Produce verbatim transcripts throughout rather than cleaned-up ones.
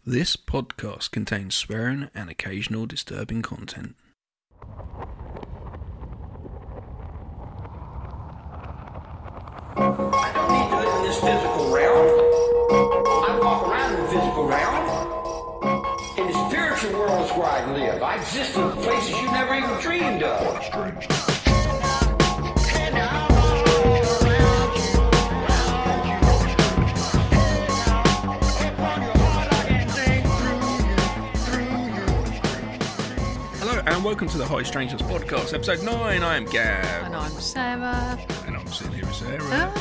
This podcast contains swearing and occasional disturbing content. I don't need to live in this physical realm. I walk around in the physical realm. In the spiritual world is where I live. I exist in places you never even dreamed of. Strange. And welcome to the High Strangeness Podcast, episode nine. I am Gav. And I'm Sarah. And I'm sitting here with Sarah.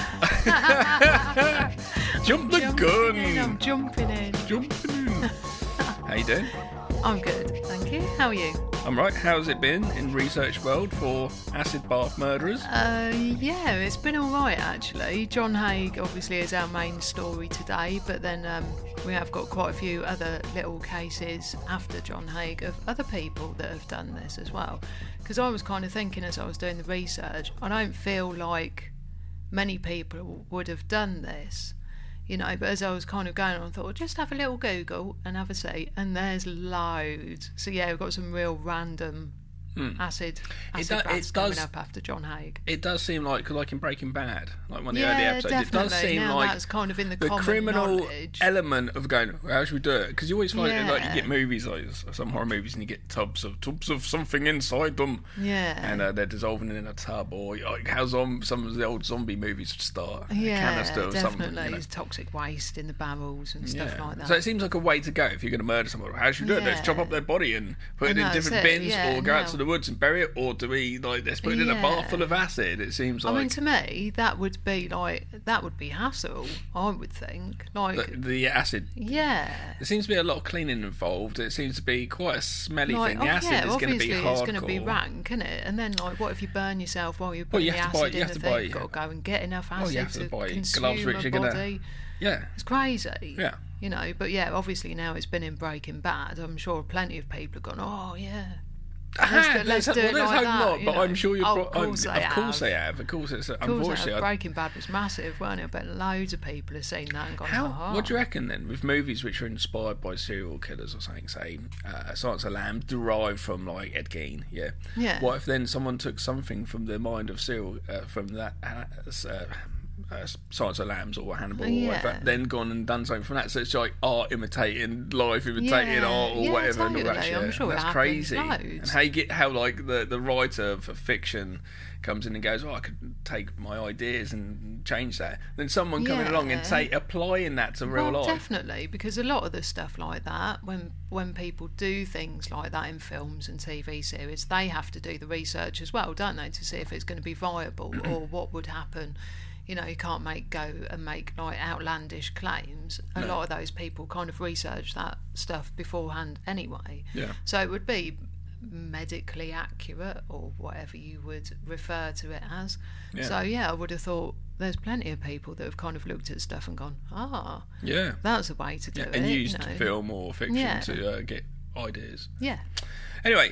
Jump the jumping gun. In, I'm jumping in. Jumping in. How you doing? I'm good, thank you. How are you? I'm right. How's it been in research world for acid bath murderers? Uh, yeah, it's been alright actually. John Haigh obviously is our main story today, but then um, we have got quite a few other little cases after John Haigh of other people that have done this as well. Because I was kind of thinking as I was doing the research, I don't feel like many people would have done this. You know, but as I was kind of going on, I thought, well, just have a little Google and have a see, and there's loads. So yeah, we've got some real random mm. acid acid it do, baths it coming does, up after John Haigh. It does seem like, like in Breaking Bad, like one of the yeah, early episodes, definitely. it does seem now like that's kind of in the, the common criminal knowledge. element of going, well, how should we do it? Because you always find yeah. it, like you get movies, like some horror movies, and you get tubs of tubs of something inside them, yeah, and uh, they're dissolving in a tub, or like how zom- some of the old zombie movies would start, yeah, a canister of definitely. something. You know? There's toxic waste in the barrels and stuff yeah. like that. So it seems like a way to go if you're going to murder someone. How should we do yeah. it? Let's chop up their body and put it I know, in different that's it. bins, Yeah, or go no. out to the woods and bury it, or do we like let's put it in a Yeah. bath full of acid? It seems like I mean, to me, that would be like that would be hassle. I would think, like the, the acid. yeah. There seems to be a lot of cleaning involved. It seems to be quite a smelly Like, thing. The oh, acid yeah, is going to be obviously hardcore. it's going to be rank, isn't it? And then, like, what if you burn yourself while you're Well, putting you the have to acid buy- you in have the to thing? buy- You've got to go and get enough Well, acid you have to to buy consume gloves a which you're gonna- body. Yeah. It's crazy. Yeah. You know, but yeah, obviously now it's been in Breaking Bad. I'm sure plenty of people have gone, oh, yeah. Ah, Let's do, let's let's, do well, it let's like hope that, not, you but know. I'm sure you're. Oh, Pro- of course I'm, they Of course have. they have. Of course it's. Of course, Unfortunately, I- Breaking Bad was massive, weren't it? I bet loads of people have seen that and gone, How? oh. What do you reckon then? With movies which are inspired by serial killers or something, say uh, Silence of the Lambs, derived from like Ed Gein, yeah. Yeah. What if then someone took something from the mind of serial uh, from that uh, uh, uh, Silence of the Lambs or Hannibal or Yeah. whatever, then gone and done something from that? So it's like art imitating life, imitating Yeah. art or Yeah, whatever. totally. And all that shit. I'm sure it That's happens crazy. loads. And how you get how like the the writer for fiction comes in and goes, oh, I could take my ideas and change that. Then someone coming Yeah. along and take applying that to real well, life. definitely, because a lot of the stuff like that, when when people do things like that in films and T V series, they have to do the research as well, don't they, to see if it's going to be viable or what would happen. You know, you can't make go and make like outlandish claims. A No. lot of those people kind of research that stuff beforehand anyway. Yeah. So it would be medically accurate or whatever you would refer to it as. Yeah. So yeah, I would have thought there's plenty of people that have kind of looked at stuff and gone, ah, Yeah. that's a way to do Yeah, it. and used you know. film or fiction Yeah. to uh, get ideas. Yeah, Anyway,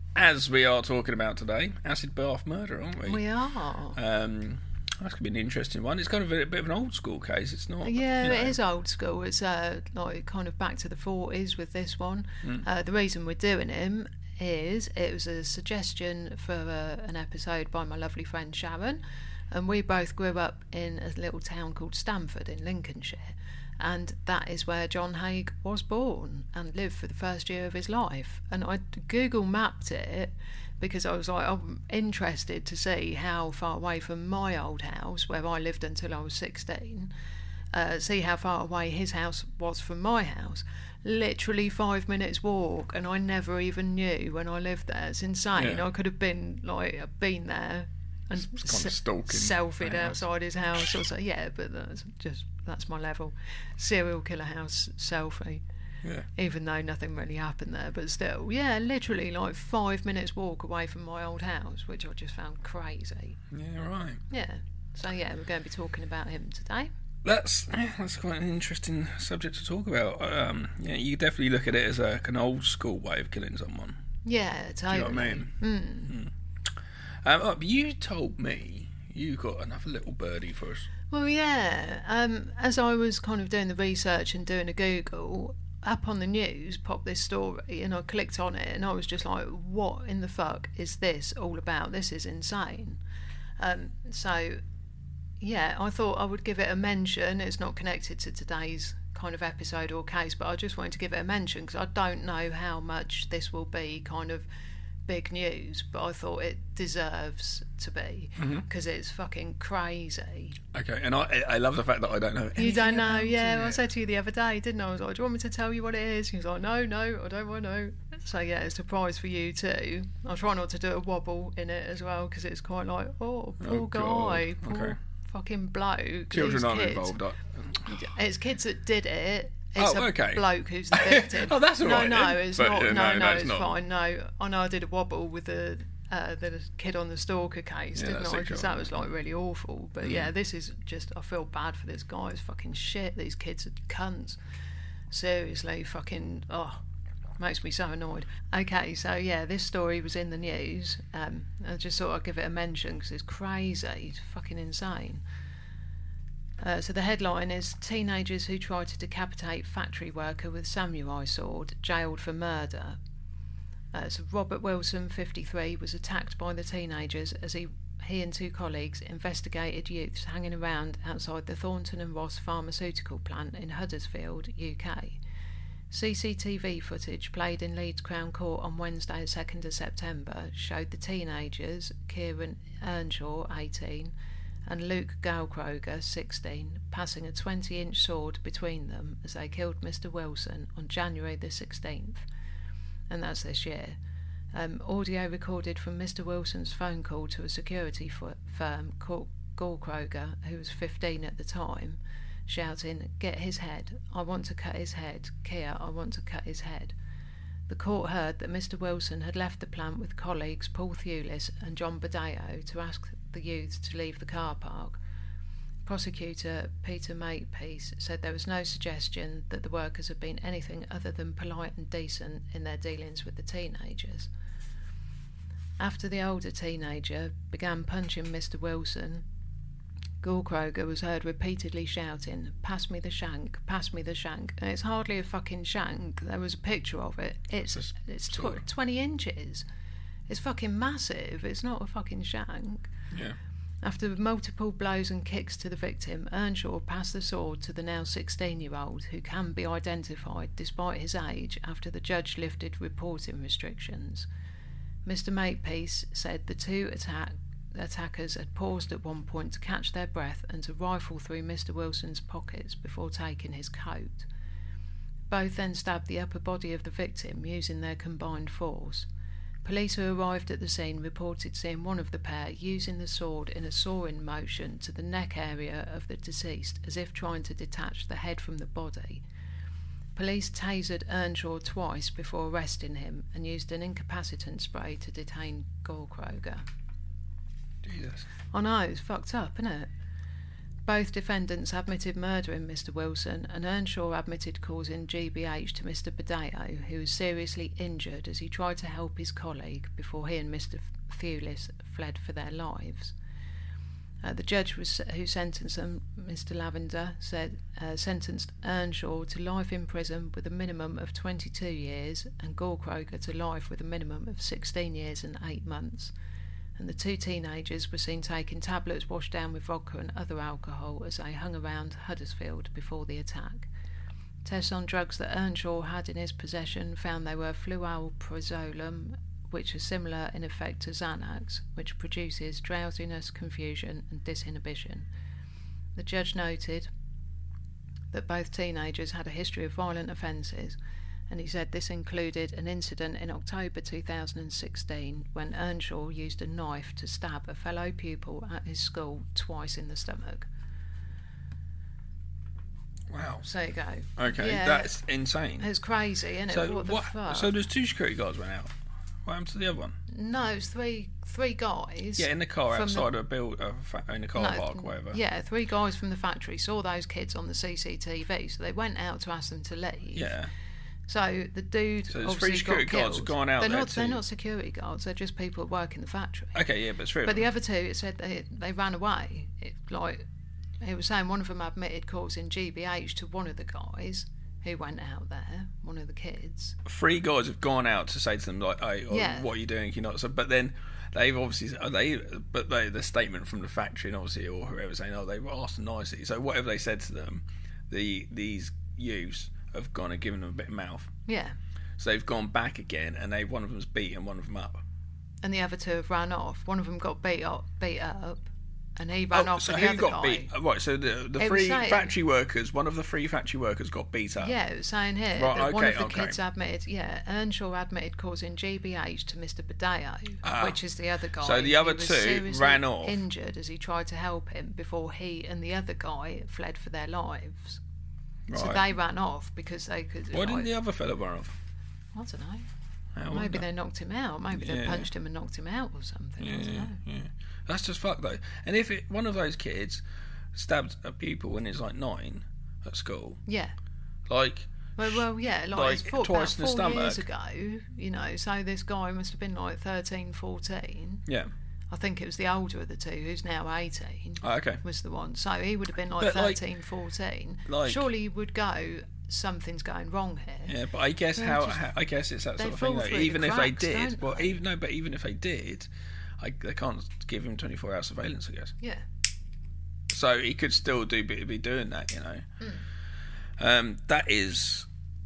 as we are talking about today, acid bath murder, aren't we? we are. Um, that's going to be an interesting one. It's kind of a, a bit of an old school case. It's not. Yeah, you know, it is old school. It's uh, like kind of back to the forties with this one. Mm. Uh, the reason we're doing him is it was a suggestion for uh, an episode by my lovely friend Sharon, and we both grew up in a little town called Stamford in Lincolnshire, and that is where John Haigh was born and lived for the first year of his life. And I Google mapped it because I was like, I'm interested to see how far away from my old house, where I lived until I was sixteen, uh, see how far away his house was from my house. Literally five minutes walk, and I never even knew when I lived there. It's insane. Yeah. I could have been like, been there and It's kind of stalking selfied the house. outside his house. Or so. Yeah, but that's just that's my level. Serial killer house selfie. Yeah. Even though nothing really happened there, but still, yeah, literally like five minutes walk away from my old house, which I just found crazy. Yeah, right. Yeah. So yeah, we're going to be talking about him today. That's that's quite an interesting subject to talk about. Um, yeah, you definitely look at it as a, an old school way of killing someone. Yeah, Do totally. you know what I mean? Mm. Mm. Um, oh, but you told me you got another little birdie for us. Well, yeah. Um, as I was kind of doing the research and doing a Google, up on the news popped this story, and I clicked on it, and I was just like, what in the fuck is this all about? This is insane. Um, so, yeah, I thought I would give it a mention. It's not connected to today's kind of episode or case, but I just wanted to give it a mention because I don't know how much this will be kind of big news, but I thought it deserves to be because mm-hmm. it's fucking crazy. Okay, and I I love the fact that I don't know anything. You don't know, yeah. It. I said to you the other day, didn't I? I was like, do you want me to tell you what it is? He was like, no, no, I don't want to know. So yeah, it's a surprise for you too. I'll try not to do a wobble in it as well because it's quite like, oh, poor oh, guy, God. poor okay. fucking bloke. Children aren't kids. involved. I... It's kids that did it. It's oh, a okay. bloke who's the victim. oh, that's all no, right. No, then. it's but, not. Yeah, no, no, no, no, it's, it's not. fine. No, I know I did a wobble with the uh, the kid on the stalker case, Yeah, didn't I? Because that was like really awful. But mm. yeah, this is just. I feel bad for this guy. It's fucking shit. These kids are cunts. Seriously, fucking. Oh, makes me so annoyed. Okay, so yeah, this story was in the news. Um, I just thought I'd give it a mention because it's crazy. It's fucking insane. Uh, so the headline is teenagers who tried to decapitate factory worker with samurai sword jailed for murder. Uh, so Robert Wilson, fifty-three, was attacked by the teenagers as he he and two colleagues investigated youths hanging around outside the Thornton and Ross pharmaceutical plant in Huddersfield, U K. C C T V footage played in Leeds Crown Court on Wednesday, second of September, showed the teenagers, Kieran Earnshaw, eighteen, and Luke Gaukroger, sixteen, passing a twenty-inch sword between them as they killed Mister Wilson on January the sixteenth, and that's this year. Um, audio recorded from Mister Wilson's phone call to a security f- firm called Gaukroger, who was fifteen at the time, shouting, "Get his head, I want to cut his head, Kia, I want to cut his head." The court heard that Mister Wilson had left the plant with colleagues Paul Thewlis and John Badeo to ask the youths to leave the car park. Prosecutor Peter Makepeace said there was no suggestion that the workers had been anything other than polite and decent in their dealings with the teenagers. After the older teenager began punching Mister Wilson, Gaukroger was heard repeatedly shouting, "Pass me the shank, pass me the shank." And it's hardly a fucking shank. There was a picture of it. It's it's, it's tw- twenty inches. It's fucking massive. It's not a fucking shank. Yeah. After multiple blows and kicks to the victim, Earnshaw passed the sword to the now sixteen-year-old, who can be identified despite his age after the judge lifted reporting restrictions. Mister Makepeace said the two attack, attackers had paused at one point to catch their breath and to rifle through Mister Wilson's pockets before taking his coat. Both then stabbed the upper body of the victim using their combined force. Police who arrived at the scene reported seeing one of the pair using the sword in a sawing motion to the neck area of the deceased, as if trying to detach the head from the body. Police tasered Earnshaw twice before arresting him and used an incapacitant spray to detain Gaukroger. Jesus. I know, it's fucked up, isn't it? Both defendants admitted murdering Mister Wilson, and Earnshaw admitted causing G B H to Mister Badeo, who was seriously injured as he tried to help his colleague before he and Mister Thewlis fled for their lives. Uh, the judge was, who sentenced them, Mister Lavender, said uh, sentenced Earnshaw to life in prison with a minimum of twenty-two years and Gaukroger to life with a minimum of sixteen years and eight months. And the two teenagers were seen taking tablets washed down with vodka and other alcohol as they hung around Huddersfield before the attack. Tests on drugs that Earnshaw had in his possession found they were flualprazolam, which are similar in effect to Xanax, which produces drowsiness, confusion and disinhibition. The judge noted that both teenagers had a history of violent offences, and he said this included an incident in October two thousand sixteen when Earnshaw used a knife to stab a fellow pupil at his school twice in the stomach. Wow. So you go. Okay, yeah, that's insane. It's crazy, isn't it? So what the what, fuck? So there's two security guards went out. What happened to the other one? No, it's three three guys. Yeah, in the car from outside the, of a build, uh, fa- in the car no, park, whatever. Yeah, three guys from the factory saw those kids on the C C T V, so they went out to ask them to leave. Yeah. So the dude So there's obviously three security got guards killed. gone out they're there not, too. They're not security guards. They're just people that work in the factory. Okay, yeah, but it's three. But of the them. other two, it said they they ran away. It, like he was saying, one of them admitted causing G B H to one of the guys who went out there, one of the kids. Three guys have gone out to say to them like, "Hey, oh, Yeah. what are you doing? You're not." So, but then they've obviously they, but they, the statement from the factory and obviously or whoever saying, "Oh, they were asked nicely." So whatever they said to them, the these youths have gone and given them a bit of mouth. Yeah. So they've gone back again, and they one of them's beaten one of them up. And the other two have run off. One of them got beat up, beat up, and he ran off so with the who other got guy. beat? Right, so the the It was three saying- factory workers, one of the three factory workers got beat up. Yeah, it was saying here Right, that one okay, of the okay. kids admitted, yeah, Earnshaw admitted causing G B H to Mister Badeo, Ah. which is the other guy. So the other who was two seriously ran off. injured as he tried to help him before he and the other guy fled for their lives. So Right. they ran off because they could. Why like, didn't the other fella run off? I don't know. I Maybe wonder. they knocked him out. Maybe they Yeah. punched him and knocked him out or something. I don't Yeah, know. yeah. That's just fucked though. And if it, one of those kids stabbed a pupil when he's like nine at school, Yeah. like Well, well, yeah, like, Like, it's four, twice in the about four years stomach. ago, you know, so this guy must have been like thirteen, fourteen. yeah, I think it was the older of the two, who's now eighteen, oh, okay. was the one. So he would have been like But, like- thirteen, fourteen. like- Surely he would go, something's going wrong here. Yeah, but I guess They're how, just- how I guess it's that they sort of fall thing. Though. through the Even if cracks, they did, don't well, they? even no, but even if they did, I, they can't give him twenty-four hour surveillance. I guess. Yeah. So he could still do be, be doing that, you know. Mm. Um, that is,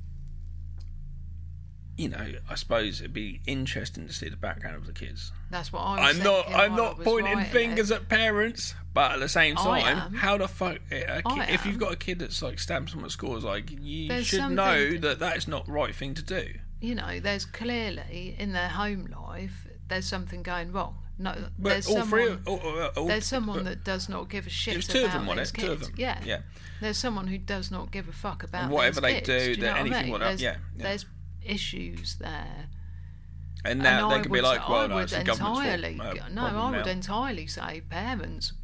you know, I suppose it'd be interesting to see the background of the kids. That's what I was I'm not. thinking I'm while I not was pointing writing fingers it. at parents, but at the same I time, am. how the fuck? A kid, I if you've am. got a kid that's like stabbed someone at school, it's like you There's should something- know that that is not the right thing to do. You know, there's clearly, in their home life, there's something going wrong. No, But there's all someone... three, of- all, all, all, There's someone that does not give a shit It was about two of them, wasn't these it? kids. Two of them. Yeah. Yeah. There's someone who does not give a fuck about And whatever these they kids. do, do you know that what I anything mean? whatever- There's, yeah, yeah. there's issues there. And now and they I can would, be like, well, I no, would it's the government's entirely, fault. Uh, no, I problem would now. entirely say, parents,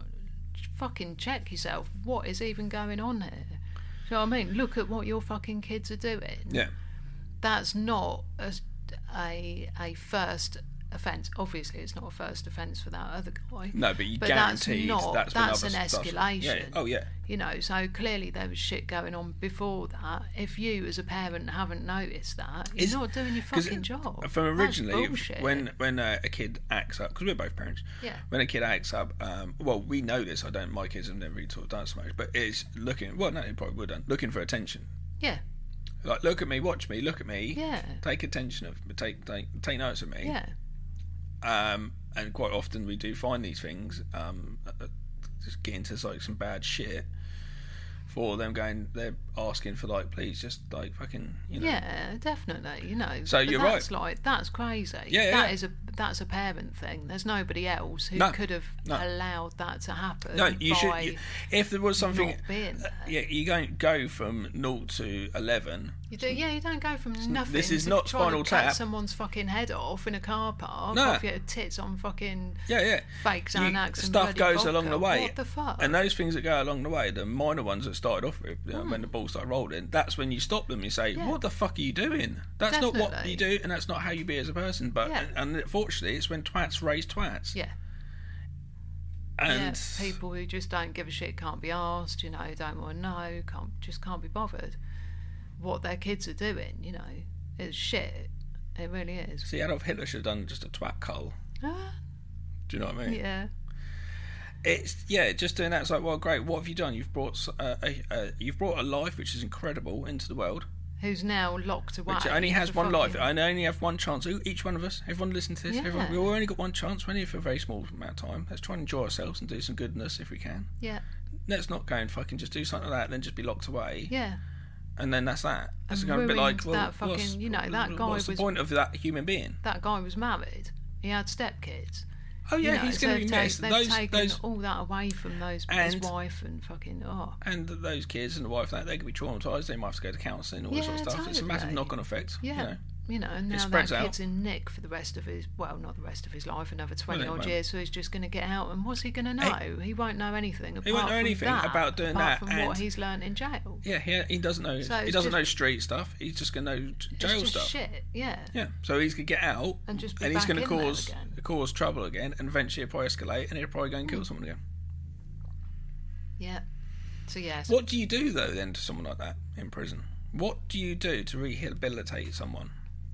fucking check yourself. What is even going on here? Do you know what I mean? Look at what your fucking kids are doing. Yeah. That's not a, a, a first offence. Obviously, it's not a first offence for that other guy. No, but you But guaranteed that's not. that's, when that's an other stuff- escalation. Yeah. Oh yeah. You know, so clearly there was shit going on before that. If you, as a parent, haven't noticed that, you're Is- not doing your 'cause fucking job. From That's originally, bullshit. when when uh, a kid acts up, because we're both parents. Yeah. When a kid acts up, um, well, we know this. I don't. My kids have never really talked done so much, but it's looking. Well, no, they probably would have looking for attention. Yeah, Like, look at me, watch me, look at me. Yeah. Take attention of, take take take notice of me. yeah, Um, and quite often we do find these things. Um, uh, just get into like some bad shit. For them going, they're asking for like, please, just like fucking, you know. yeah, definitely. You know, So but you're that's right. like that's crazy. Yeah, that yeah. is a that's a parent thing. There's nobody else who No, could have no. allowed that to happen. No, you should. by You, if there was something, not being there. yeah, you don't go from naught to eleven. You do, yeah, you don't go from nothing. this is to not trying Spinal to cut Tap. someone's fucking head off in a car park. No. Off your tits on fucking Yeah, yeah. fake You- Xanax and stuff bloody goes along vodka. the way. What the fuck? And those things that go along the way, the minor ones that started off with, you know, when the ball started rolling, that's when you stop them. You say, Hmm. Yeah. "What the fuck are you doing? That's not what Definitely. you do, and that's not how you be as a person." But Yeah. and, and fortunately, it's when twats raise twats. yeah. And yeah, people who just don't give a shit, can't be asked, you know, don't want to know, can't just can't be bothered what their kids are doing, you know. It's shit. It really is. see, Adolf Hitler should have done just a twat cull. Ah, Do you know what I mean? yeah. It's yeah, just doing that. It's like, well, great. What have you done? You've brought uh, a, uh, you've brought a life which is incredible into the world, Who's now locked away. which only has for one life. fucking- And only have one chance. Each one of us, everyone listen to this. Yeah. Everyone, we've only got one chance. We're only here for a very small amount of time. Let's try and enjoy ourselves and do some goodness if we can. Yeah, Let's not go and fucking just do something like that, and then just be locked away, yeah. and then that's that. It's And going to be ruined like, well, that fucking- what's, you know, that guy what's was- the point of that human being? That guy was married. He had stepkids. Oh yeah, You know, he's so going to they've be ta- missed. They've Those, taken those, all that away from those his And- wife and fucking oh and those kids and the wife, that they could be traumatised. They might have to go to counselling, all this sort of Yeah, stuff. It's a massive totally. knock-on effect. yeah. You know. You know, and now that spreads out. kid's in Nick for the rest of his, well, not the rest of his life, another twenty Well, it odd won't. years, so he's just going to get out, and what's he going to know? He won't know anything apart won't know from anything that, about doing apart that, from and- what he's learnt in jail. Yeah, he, he doesn't know. So he it's doesn't just- know street stuff. He's just going to know j- jail it's just stuff. shit, yeah. Yeah, so he's going to get out, And just be and he's back going to in there cause again. cause trouble again, and eventually it'll probably escalate, and he'll probably go and kill someone again. Yeah. So, yes. What do you do though then to someone like that in prison? What do you do to rehabilitate someone?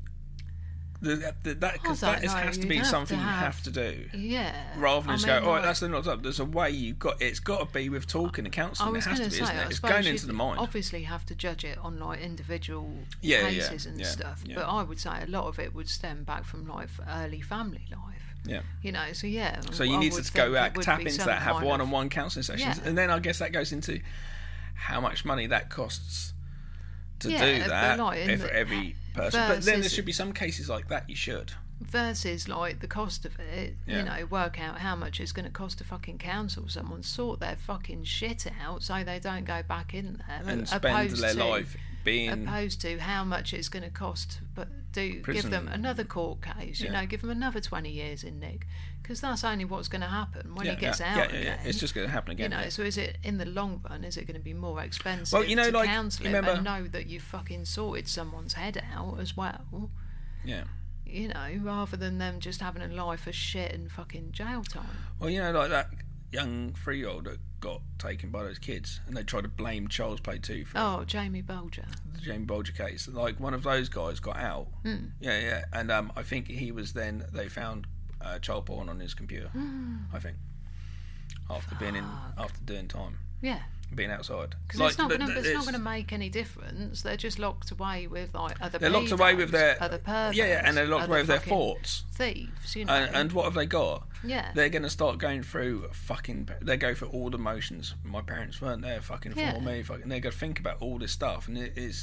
The, the, that because I that don't is, know. has to You'd be have something to you have- have to do. Yeah. Rather than I just mean, go, all right, like- that's not up. There's a way you've got. It's got to be with talking and I counselling. It was has to going be, to say, isn't it? I It's suppose going you'd into the mind. obviously have to judge it on like individual Yeah, yeah, cases and yeah, stuff. yeah. But I would say a lot of it would stem back from like early family life. Yeah. You know, so yeah. So you I need would to go think back, it would tap be into some that, have kind of- one-on-one counselling sessions, Yeah. and then I guess that goes into how much money that costs to Yeah, do but that like in if the- every person. But then there versus- should be some cases like that. You should. versus like the cost of it, Yeah. you know, work out how much it's going to cost to fucking counsel someone, sort their fucking shit out so they don't go back in there, And spend opposed their to, life being. opposed to how much it's going to cost, but do Prison. give them another court case, you Yeah. know, give them another twenty years in Nick, because that's only what's going to happen when yeah, he gets yeah, out yeah, yeah, again. yeah. It's just going to happen again. You know, yeah. so is it in the long run? Is it going to be more expensive Well, you know, to like, counsel you him remember- and know that you've fucking sorted someone's head out as well? yeah. You know, rather than them just having a life of shit and fucking jail time. Well, you know, like that young three-year-old that got taken by those kids, and they tried to blame Child's Play two for Oh, Jamie Bulger. the Jamie Bolger case. Like one of those guys got out. Mm. Yeah, yeah, and um, I think he was then they found uh, child porn on his computer. Mm. I think after being in after doing time, Yeah, being outside. because Like, it's not th- going to th- it's not it's- going to make any difference. They're just locked away with like other. They're locked away with pedos, their other perverts. yeah, yeah, and they're locked other away with their fucking thoughts. Thieves, you know. And, and what have they got? yeah, They're going to start going through fucking. They go through all the motions. My parents weren't there fucking Yeah. for me. Fucking, they're going to think about all this stuff, and it is.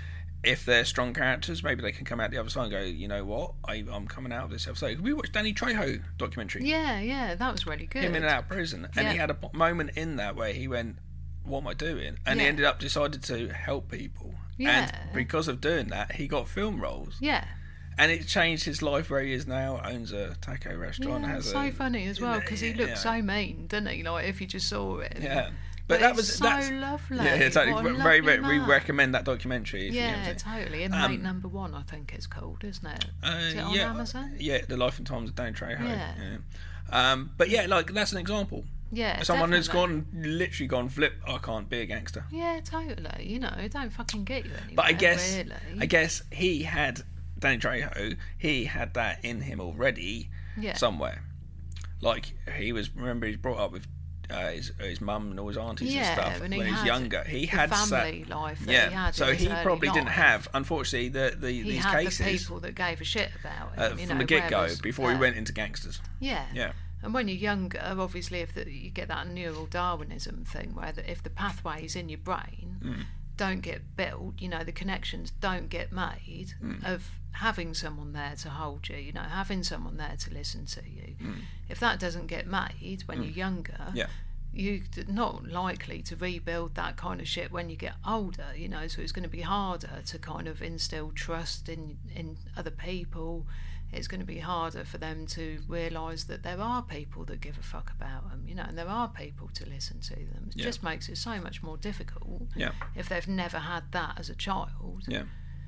If they're strong characters, maybe they can come out the other side and go, you know what, I, I'm coming out of this episode. We watched Danny Trejo documentary, yeah, yeah. That was really good. him in and out of prison, and he Yeah. had a p- moment in that where he went, "What am I doing?" And he Yeah. ended up decided to help people, Yeah. and because of doing that, he got film roles. Yeah, And it changed his life where he is now, owns a taco restaurant, yeah. has So a... funny as well because he looked yeah. so mean, didn't he? Like if you just saw it. Yeah. But, that it's was... so that's, lovely. Yeah, yeah, totally. What a Very, very, lovely we man. recommend that documentary. If you Yeah, haven't seen it. totally. Inmate Um, number one, I think it's called, isn't it? Uh, Is it on yeah, Amazon? Yeah, The Life and Times of Danny Trejo. Yeah. yeah. Um, but yeah, like, that's an example. Yeah, Someone who's definitely. gone, literally gone flip, I can't be a gangster. Yeah, totally. You know, it don't fucking get you anywhere. But I guess, really. I guess he had, Danny Trejo, he had that in him already yeah. somewhere. Like, he was, remember, he's brought up with uh, his, his mum and all his aunties yeah, and stuff and when he he was had younger. He the had family that, life that yeah, he had. so in his he early probably didn't life. have, unfortunately, the, the He these had cases the people that gave a shit about him. uh, you from know, the get-go whereas, before uh, he went into gangsters. Yeah. Yeah. And when you're younger, obviously, if the, you get that neural Darwinism thing, where the, if the pathways in your brain Mm. don't get built, you know, the connections don't get made Mm. of having someone there to hold you, you know, having someone there to listen to you. Mm. If that doesn't get made when you're younger, Yeah. you're not likely to rebuild that kind of shit when you get older, you know, so it's going to be harder to kind of instill trust in in other people. It's going to be harder for them to realise that there are people that give a fuck about them, you know, and there are people to listen to them. It Yeah. just makes it so much more difficult Yeah. if they've never had that as a child. Yeah.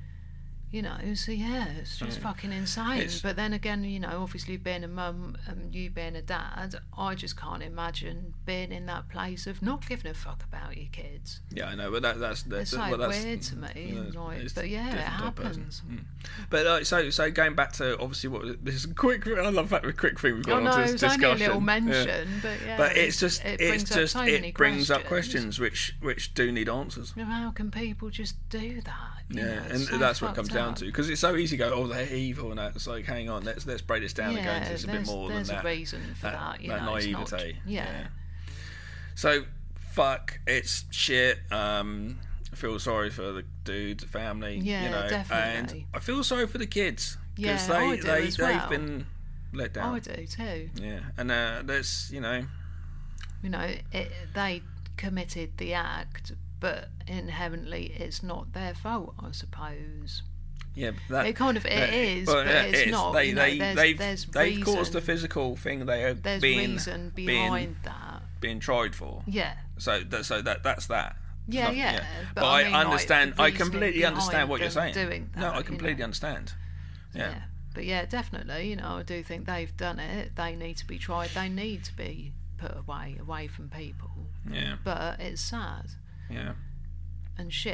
You know, so yeah, it's just Yeah. fucking insane. It's- But then again, you know, obviously being a mum and you being a dad, I just can't imagine being in that place of not giving a fuck about your kids. Yeah, I know, but that, that's that's It's so well, that's, weird to me, yeah, and like, it's but yeah, it different type of person. happens. Mm. But uh, so so going back to obviously what this is a quick. I love that quick thing we've got Oh on no, to it this was discussion. only a little mention, Yeah. but yeah. But it's just it it's brings just up so it many brings questions. up questions which which do need answers. You know, how can people just do that? You Yeah, know, and it's so that's what it comes fucked down up. to because it's so easy to go, oh, they're evil, and that. It's like, hang on, let's let's break this down and go Yeah, into this a bit there's- more there's than a that. reason for that, you know, it's not- naivete. yeah. So, fuck, it's shit. Um, I feel sorry for the dude's family. Yeah, you know, definitely. And I feel sorry for the kids because Yeah, they I do they as they've well. been let down. I do too. Yeah, and uh, that's you know, You know, it, they committed the act, but inherently it's not their fault, I suppose. yeah. but That, It kind of- it that- is, well, but yeah, it's it is. not, They you know, they there's- they've there's they've caused reason. the physical thing they are There's being reason being behind that. being tried for. Yeah. So that so that that's that. There's Yeah, nothing- yeah, But, but I I, mean, like, understand. the I reasoning completely understand behind what you're them saying. doing no, that, I you completely know. understand. Yeah. Yeah. But yeah, definitely, you know, I do think they've done it. They need to be tried. They need to be put away, away from people. Yeah. But it's sad Yeah. and shit.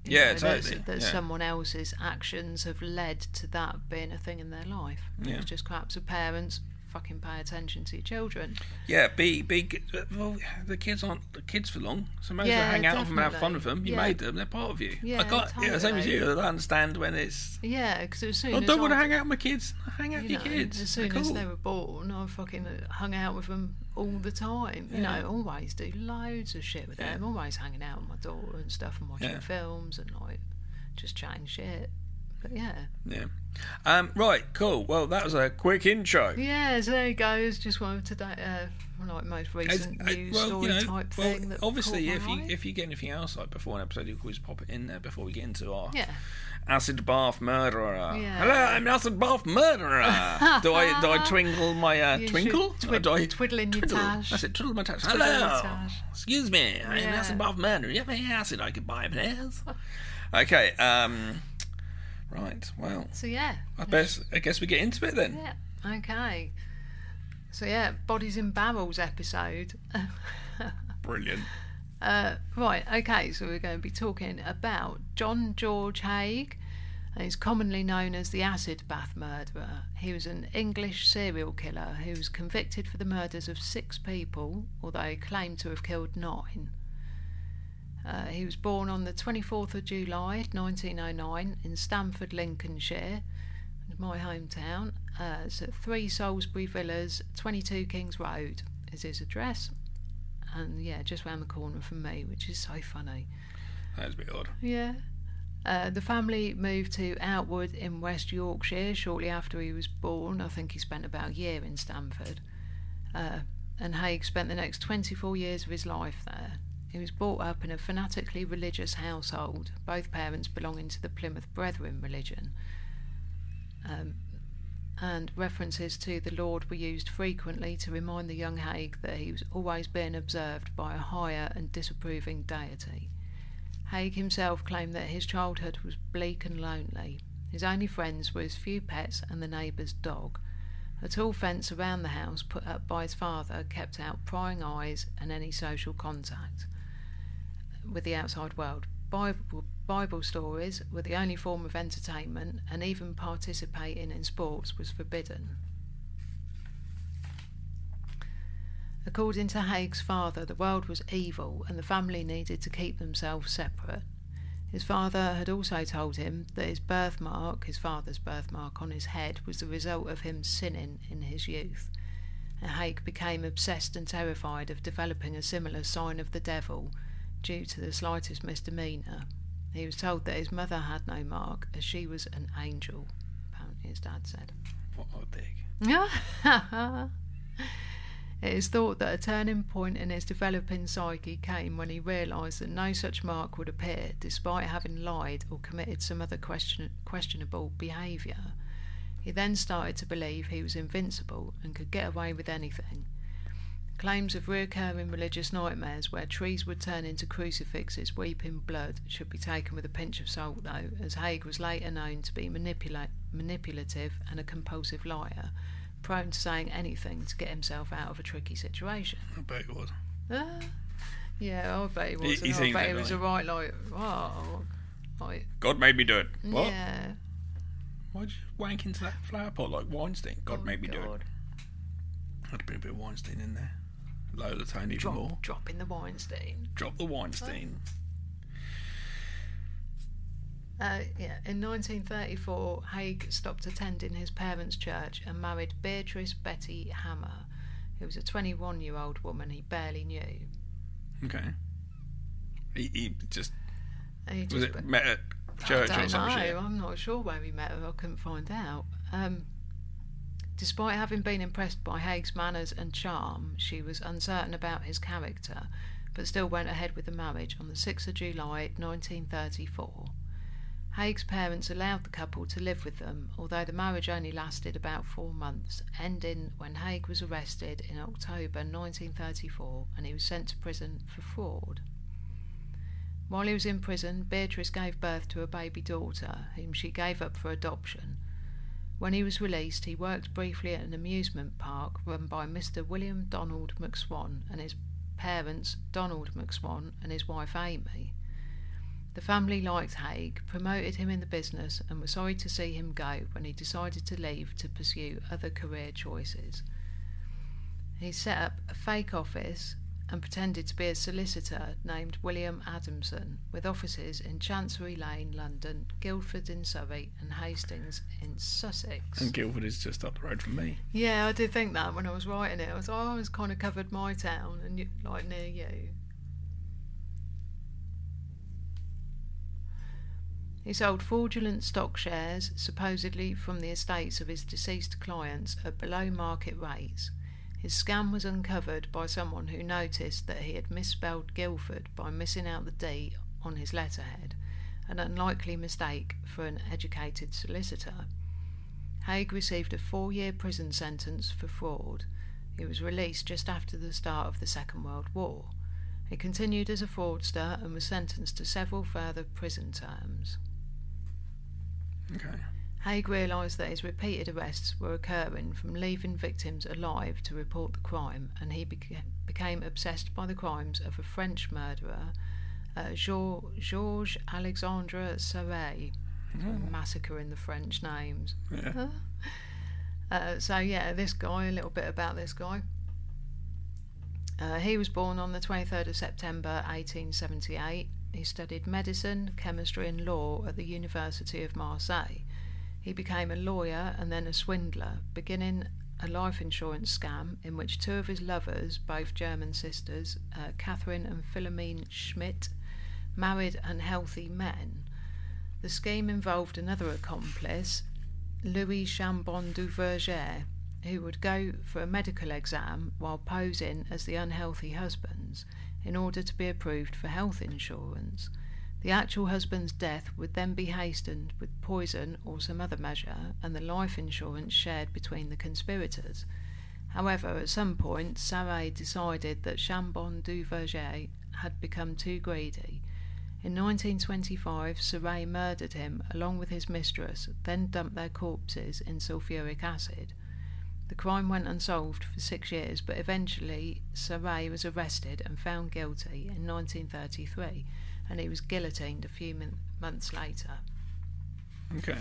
You Yeah, know, totally. That, that yeah. someone else's actions have led to that being a thing in their life. Yeah. It's just crap. So parents, fucking pay attention to your children. Yeah, be be. Well, the kids aren't the kids for long, so maybe Yeah, hang out with them and have fun with definitely. them. You Yeah. made them; they're part of you. Yeah, I got yeah, same as totally. you. I understand when it's. Yeah, because as soon I as don't want to I- hang out with my kids. Hang out with you your know, kids. as soon They're as cool. they were born, I fucking hung out with them all the time. You Yeah. know, always do loads of shit with Yeah. them. Always hanging out with my daughter and stuff and watching Yeah. films and like just chatting shit. But yeah, Yeah. Um, right. Cool. Well, that was a quick intro. yeah. So there you go. It's just one of today, uh, like most recent As- uh, news well, story you know, type well, thing. That obviously, caught if my you eye. if you get anything else like before an episode, you can always pop it in there before we get into our yeah. acid bath murderer. Yeah. Hello, I'm an acid bath murderer. do I do I twinkle my uh, You twinkle? should Or do I twiddling your twiddle? tash. That's it. Twiddle my tash. Twiddle your Hello. tash. Excuse me. I'm an Yeah. acid bath murderer. You have any acid I could buy, please? Okay. Um. Right. Well, So yeah. I best. I guess we get into it then. Yeah. Okay. So yeah, bodies in barrels episode. Brilliant. Uh, right, okay, so we're going to be talking about John George Haigh, and he's commonly known as the acid bath murderer. He was an English serial killer who was convicted for the murders of six people, although he claimed to have killed nine. Uh, he was born on the twenty-fourth of July nineteen oh nine in Stamford, Lincolnshire, my hometown. Uh, it's at three Salisbury Villas, twenty-two Kings Road is his address. And yeah, just round the corner from me, which is so funny. That was a bit odd. Yeah. Uh, the family moved to Outwood in West Yorkshire shortly after he was born. I think he spent about a year in Stamford. Uh, and Haigh spent the next twenty-four years of his life there. He was brought up in a fanatically religious household, both parents belonging to the Plymouth Brethren religion. Um, and references to the Lord were used frequently to remind the young Haigh that he was always being observed by a higher and disapproving deity. Haigh himself claimed that his childhood was bleak and lonely. His only friends were his few pets and the neighbour's dog. A tall fence around the house put up by his father kept out prying eyes and any social contact with the outside world. Bible, Bible stories were the only form of entertainment, and even participating in sports was forbidden. According to Haigh's father, the world was evil and the family needed to keep themselves separate. His father had also told him that his birthmark, his father's birthmark on his head, was the result of him sinning in his youth. And Haigh became obsessed and terrified of developing a similar sign of the devil due to the slightest misdemeanour. He was told that his mother had no mark, as she was an angel, apparently his dad said. What a dig. It is thought that a turning point in his developing psyche came when he realised that no such mark would appear, despite having lied or committed some other question, questionable behaviour. He then started to believe he was invincible and could get away with anything. Claims of recurring religious nightmares where trees would turn into crucifixes weeping blood should be taken with a pinch of salt, though, as Haigh was later known to be manipula- manipulative and a compulsive liar, prone to saying anything to get himself out of a tricky situation. I bet it was. Ah, yeah, I bet he was. He- he and I seems bet that he was guy. a right, like, oh, like, God made me do it. What? yeah. Why'd you wank into that flower pot like Weinstein? God Oh, made me do it. God. I'd been a bit of Weinstein in there. Lower the tone even Drop, more. drop in the Weinstein. Drop the Weinstein. Uh, yeah, in nineteen thirty-four, Haigh stopped attending his parents' church and married Beatrice Betty Hammer, who was a twenty-one-year-old woman he barely knew. Okay. He, he just And he was just, it met at church I don't or some know. shit. I'm not sure where he met her. I couldn't find out. Um, despite having been impressed by Haigh's manners and charm, she was uncertain about his character, but still went ahead with the marriage on the sixth of July nineteen thirty-four. Haigh's parents allowed the couple to live with them, although the marriage only lasted about four months, ending when Haigh was arrested in October nineteen thirty-four and he was sent to prison for fraud. While he was in prison, Beatrice gave birth to a baby daughter, whom she gave up for adoption. When he was released, he worked briefly at an amusement park run by Mister William Donald McSwan and his parents, Donald McSwan, and his wife Amy. The family liked Haig, promoted him in the business, and were sorry to see him go when he decided to leave to pursue other career choices. He set up a fake office and pretended to be a solicitor named William Adamson, with offices in Chancery Lane, London, Guildford in Surrey, and Hastings in Sussex. And Guildford is just up the road from me. Yeah, I did think that when I was writing it. I was, oh, I was kind of covered my town and you, like near you. He sold fraudulent stock shares, supposedly from the estates of his deceased clients, at below market rates. His scam was uncovered by someone who noticed that he had misspelled Guildford by missing out the D on his letterhead, an unlikely mistake for an educated solicitor. Haig received a four-year prison sentence for fraud. He was released just after the start of the Second World War. He continued as a fraudster and was sentenced to several further prison terms. Okay. Haig realised that his repeated arrests were occurring from leaving victims alive to report the crime, and he beca- became obsessed by the crimes of a French murderer, uh, Georges Alexandre Sarret. Mm. Massacre in the French names. Yeah. Huh? Uh, so yeah, this guy, a little bit about this guy. Uh, he was born on the twenty-third of September eighteen seventy-eight. He studied medicine, chemistry and law at the University of Marseille. He became a lawyer and then a swindler, beginning a life insurance scam in which two of his lovers, both German sisters, uh, Catherine and Philomene Schmidt, married unhealthy men. The scheme involved another accomplice, Louis Chambon du Verger, who would go for a medical exam while posing as the unhealthy husbands in order to be approved for health insurance. The actual husband's death would then be hastened with poison or some other measure, and the life insurance shared between the conspirators. However, at some point, Sarret decided that Chambon du Verger had become too greedy. In nineteen twenty-five, Sarret murdered him along with his mistress, then dumped their corpses in sulphuric acid. The crime went unsolved for six years, but eventually Sarret was arrested and found guilty in nineteen thirty-three, and he was guillotined a few min- months later. Okay.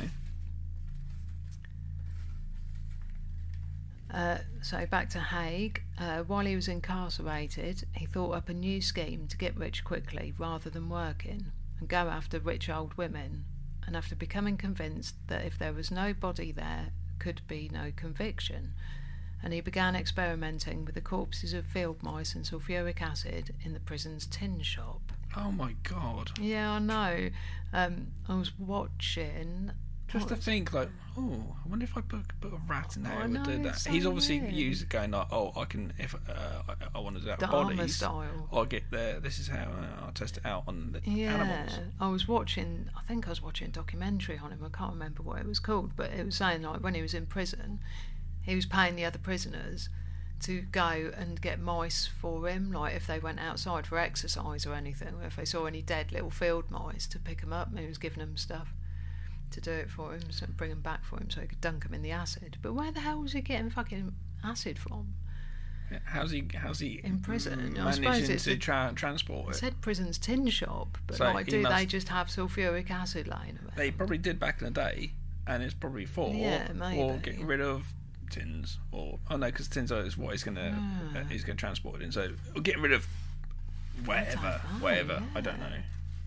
Uh, so back to Haig. Uh, while he was incarcerated, he thought up a new scheme to get rich quickly rather than working, and go after rich old women. And after becoming convinced that if there was no body there, could be no conviction, and he began experimenting with the corpses of field mice and sulphuric acid in the prison's tin shop. Oh my god. Yeah, I know. Um, I was watching... Just to what? think, like, oh, I wonder if I put, put a rat in there, I it would know, do that. it's so He's obviously weird. used it going like, oh, I can, if uh, I, I want to do that The with Armour bodies, style. I'll get there, this is how uh, I'll test it out on the Yeah, animals. I was watching, I think I was watching a documentary on him, I can't remember what it was called, but it was saying like when he was in prison, he was paying the other prisoners to go and get mice for him, like if they went outside for exercise or anything, or if they saw any dead little field mice, to pick them up, and he was giving them stuff to do it for him, so bring them back for him so he could dunk them in the acid. But where the hell was he getting fucking acid from? How's he? How's he In prison? I managing suppose it's to a- tra- transport It it? said prison's tin shop, but So like, he do they must- just have sulphuric acid laying around? They probably did back in the day, and it's probably for Yeah, or maybe. get rid of tins, or oh no, because tins is what he's gonna Ah. uh, he's gonna transport it in. So or getting rid of whatever, know, whatever. I yeah. don't know.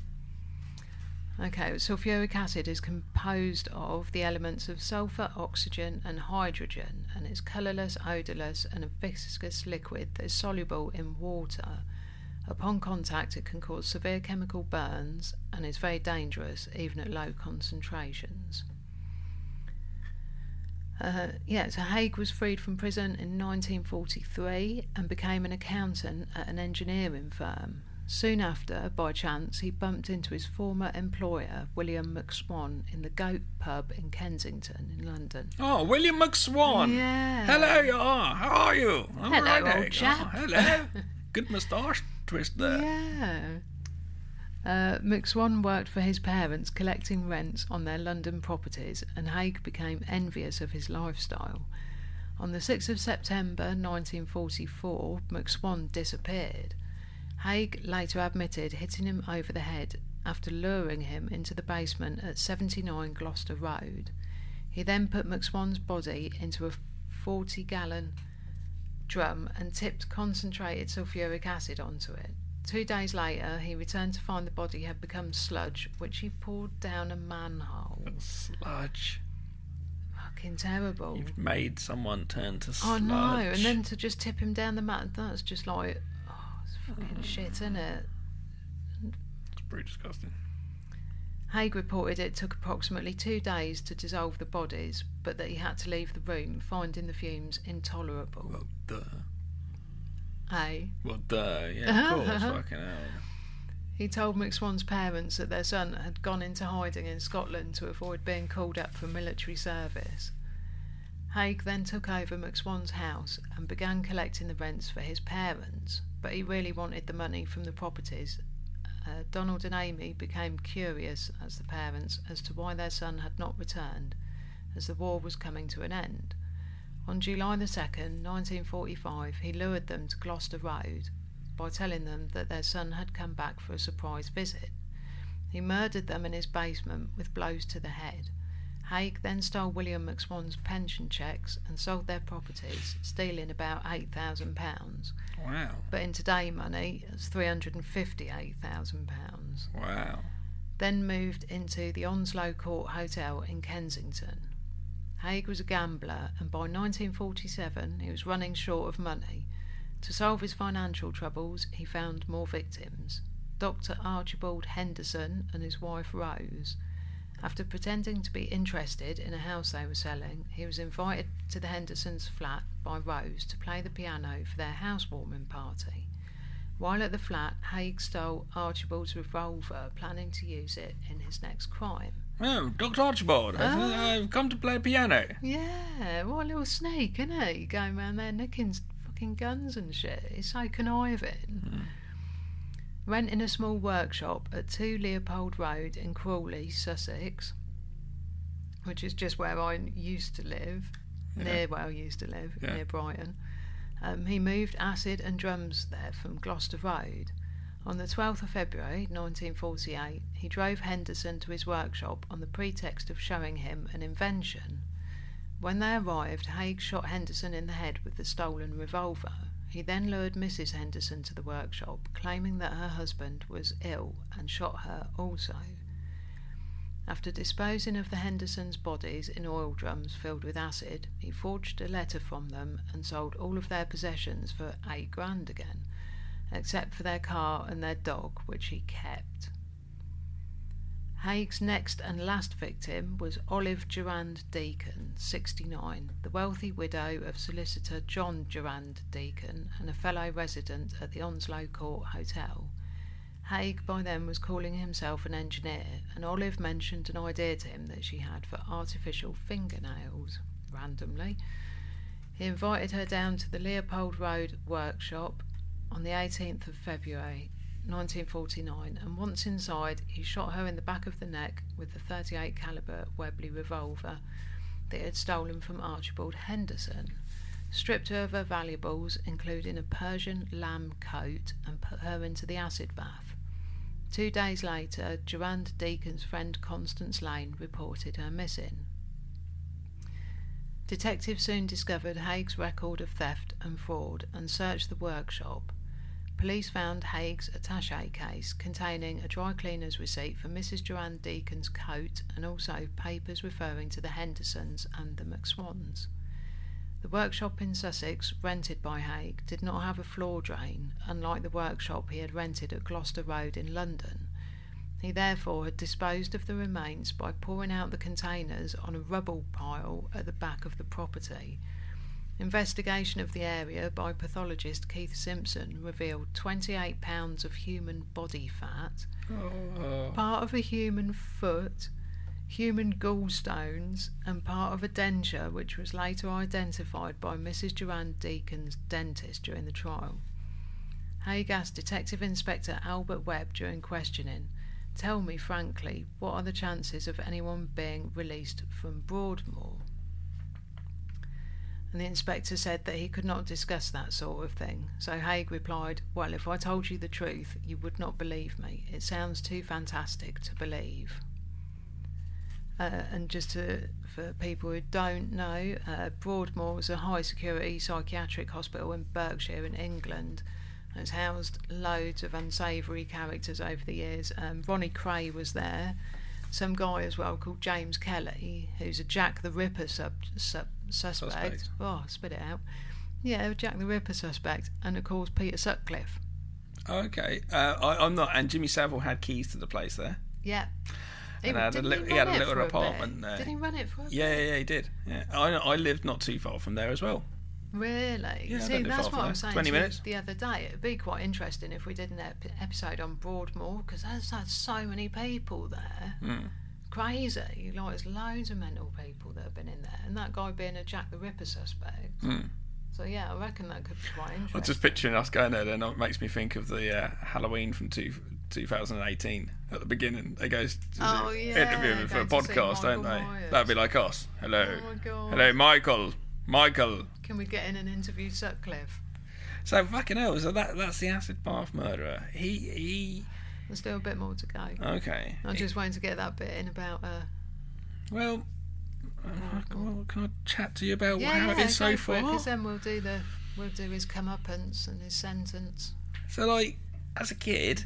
Okay, sulphuric acid is composed of the elements of sulphur, oxygen and hydrogen, and it's colourless, odourless and a viscous liquid that is soluble in water. Upon contact it can cause severe chemical burns and is very dangerous even at low concentrations. Uh, yeah, so Haig was freed from prison in nineteen forty-three and became an accountant at an engineering firm. Soon after, by chance, he bumped into his former employer, William McSwan, in the Goat pub in Kensington in London. Oh, William McSwan. Yeah. Hello, you are. How are you? I'm Hello, all right, old Egg. chap. Oh, hello. Good moustache twist there. Yeah. Uh, McSwan worked for his parents collecting rents on their London properties, and Haig became envious of his lifestyle. On the sixth of September nineteen forty-four, McSwan disappeared. Haig later admitted hitting him over the head after luring him into the basement at seventy-nine Gloucester Road. He then put McSwan's body into a forty-gallon drum and tipped concentrated sulphuric acid onto it. Two days later, he returned to find the body had become sludge, which he poured down a manhole. Sludge. Fucking terrible. You've made someone turn to sludge. I know, and then to just tip him down the mat, that's just like, oh, it's fucking mm. shit, isn't it? It's pretty disgusting. Haig reported it took approximately two days to dissolve the bodies, but that he had to leave the room, finding the fumes intolerable. Well, duh. Hey? Well, duh, yeah, of course, fucking hell. He told McSwan's parents that their son had gone into hiding in Scotland to avoid being called up for military service. Haig then took over McSwan's house and began collecting the rents for his parents, but he really wanted the money from the properties. Uh, Donald and Amy became curious as the parents as to why their son had not returned, as the war was coming to an end. On July the second, nineteen forty-five, he lured them to Gloucester Road by telling them that their son had come back for a surprise visit. He murdered them in his basement with blows to the head. Haig then stole William McSwan's pension cheques and sold their properties, stealing about eight thousand pounds. Wow. But in today money, it's three hundred fifty-eight thousand pounds. Wow. Then moved into the Onslow Court Hotel in Kensington. Haig was a gambler, and by nineteen forty-seven he was running short of money. To solve his financial troubles, he found more victims. Doctor Archibald Henderson and his wife Rose. After pretending to be interested in a house they were selling, he was invited to the Hendersons' flat by Rose to play the piano for their housewarming party. While at the flat, Haig stole Archibald's revolver, planning to use it in his next crime. Oh, Doctor Archibald, I've, Oh. I've come to play piano. Yeah, what a little sneak, isn't he? Going round there nicking fucking guns and shit. He's so conniving. Mm. Renting a small workshop at two Leopold Road in Crawley, Sussex, which is just where I used to live, Yeah. near where I used to live, Yeah. near Brighton. Um, he moved acid and drums there from Gloucester Road. On the twelfth of February nineteen forty-eight, he drove Henderson to his workshop on the pretext of showing him an invention. When they arrived, Haig shot Henderson in the head with the stolen revolver. He then lured Missus Henderson to the workshop, claiming that her husband was ill, and shot her also. After disposing of the Hendersons' bodies in oil drums filled with acid, he forged a letter from them and sold all of their possessions for eight grand again, except for their car and their dog, which he kept. Haig's next and last victim was Olive Durand Deacon, sixty-nine, the wealthy widow of solicitor John Durand Deacon and a fellow resident at the Onslow Court Hotel. Haig by then was calling himself an engineer, and Olive mentioned an idea to him that she had for artificial fingernails, randomly. He invited her down to the Leopold Road workshop on the eighteenth of February nineteen forty-nine, and once inside he shot her in the back of the neck with the thirty-eight caliber Webley revolver that he had stolen from Archibald Henderson, stripped her of her valuables including a Persian lamb coat, and put her into the acid bath. Two days later, Durand Deacon's friend Constance Lane reported her missing. Detectives soon discovered Haig's record of theft and fraud and searched the workshop. Police found Haig's attaché case containing a dry cleaner's receipt for Missus Durand Deacon's coat and also papers referring to the Hendersons and the McSwans. The workshop in Sussex, rented by Haig, did not have a floor drain, unlike the workshop he had rented at Gloucester Road in London. He therefore had disposed of the remains by pouring out the containers on a rubble pile at the back of the property. Investigation of the area by pathologist Keith Simpson revealed twenty-eight pounds of human body fat, Oh. part of a human foot, human gallstones, and part of a denture which was later identified by Missus Durand Deacon's dentist during the trial. Haig asked Detective Inspector Albert Webb during questioning, "Tell me frankly, what are the chances of anyone being released from Broadmoor?" And the inspector said that he could not discuss that sort of thing. So Haig replied, well, if I told you the truth, you would not believe me. It sounds too fantastic to believe. Uh, and just to, for people who don't know, uh, Broadmoor was a high-security psychiatric hospital in Berkshire in England. And it's housed loads of unsavoury characters over the years. Um, Ronnie Cray was there. Some guy as well called James Kelly, who's a Jack the Ripper sub, sub, suspect. Suspect. Oh, spit it out. Yeah, Jack the Ripper suspect. And of course, Peter Sutcliffe. Okay. Uh, I, I'm not. And Jimmy Savile had keys to the place there. Yeah. He, And had a didn't li- he, he had a run it little for apartment bit? there. Did he run it for a Yeah, bit? yeah, yeah, he did. Yeah, I I lived not too far from there as well. Really? Yeah, I See, don't live that's far from what I'm there. saying twenty to you minutes. the other day. It'd be quite interesting if we did an ep- episode on Broadmoor, because there's had so many people there. Mm. Crazy. Like, there's loads of mental people that have been in there. And that guy being a Jack the Ripper suspect. Mm. So, yeah, I reckon that could be quite interesting. I'm just picturing us going there. Then it makes me think of the uh, Halloween from two, twenty eighteen at the beginning. They go to Oh, the yeah, interview for a go to see podcast, don't Michael they? Myers. That'd be like us. Hello, Oh, my God. hello, Michael, Michael. Can we get in and interview Sutcliffe? So fucking hell. So that that's the acid bath murderer. He he. There's still a bit more to go. Okay. I'm just waiting to get that bit in about... Uh, Well, uh, well, can I chat to you about yeah, how yeah, it is so go for it, far? because then we'll do the... We'll do his comeuppance and his sentence. So, like, as a kid,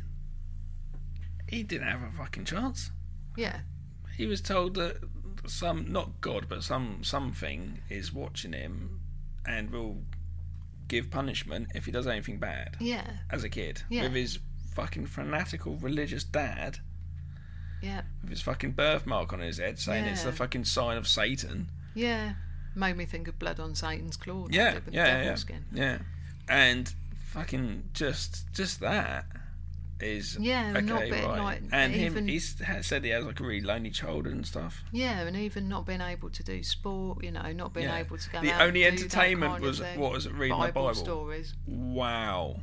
he didn't have a fucking chance. Yeah. He was told that some, not God, but some something is watching him and will give punishment if he does anything bad. Yeah. As a kid. Yeah. With his fucking fanatical religious dad. Yeah. With his fucking birthmark on his head saying it's Yeah. the fucking sign of Satan. Yeah. Made me think of Blood on Satan's Claw. that Yeah, did with yeah, devil yeah, skin. yeah. And fucking just just that is Yeah, okay, not being right. like and him, even- he's ha- said he has like a really lonely childhood and stuff. Yeah, and even not being able to do sport, you know, not being Yeah. able to go The out only and do entertainment that kind of was thing. what was it, reading the Bible. stories. Wow.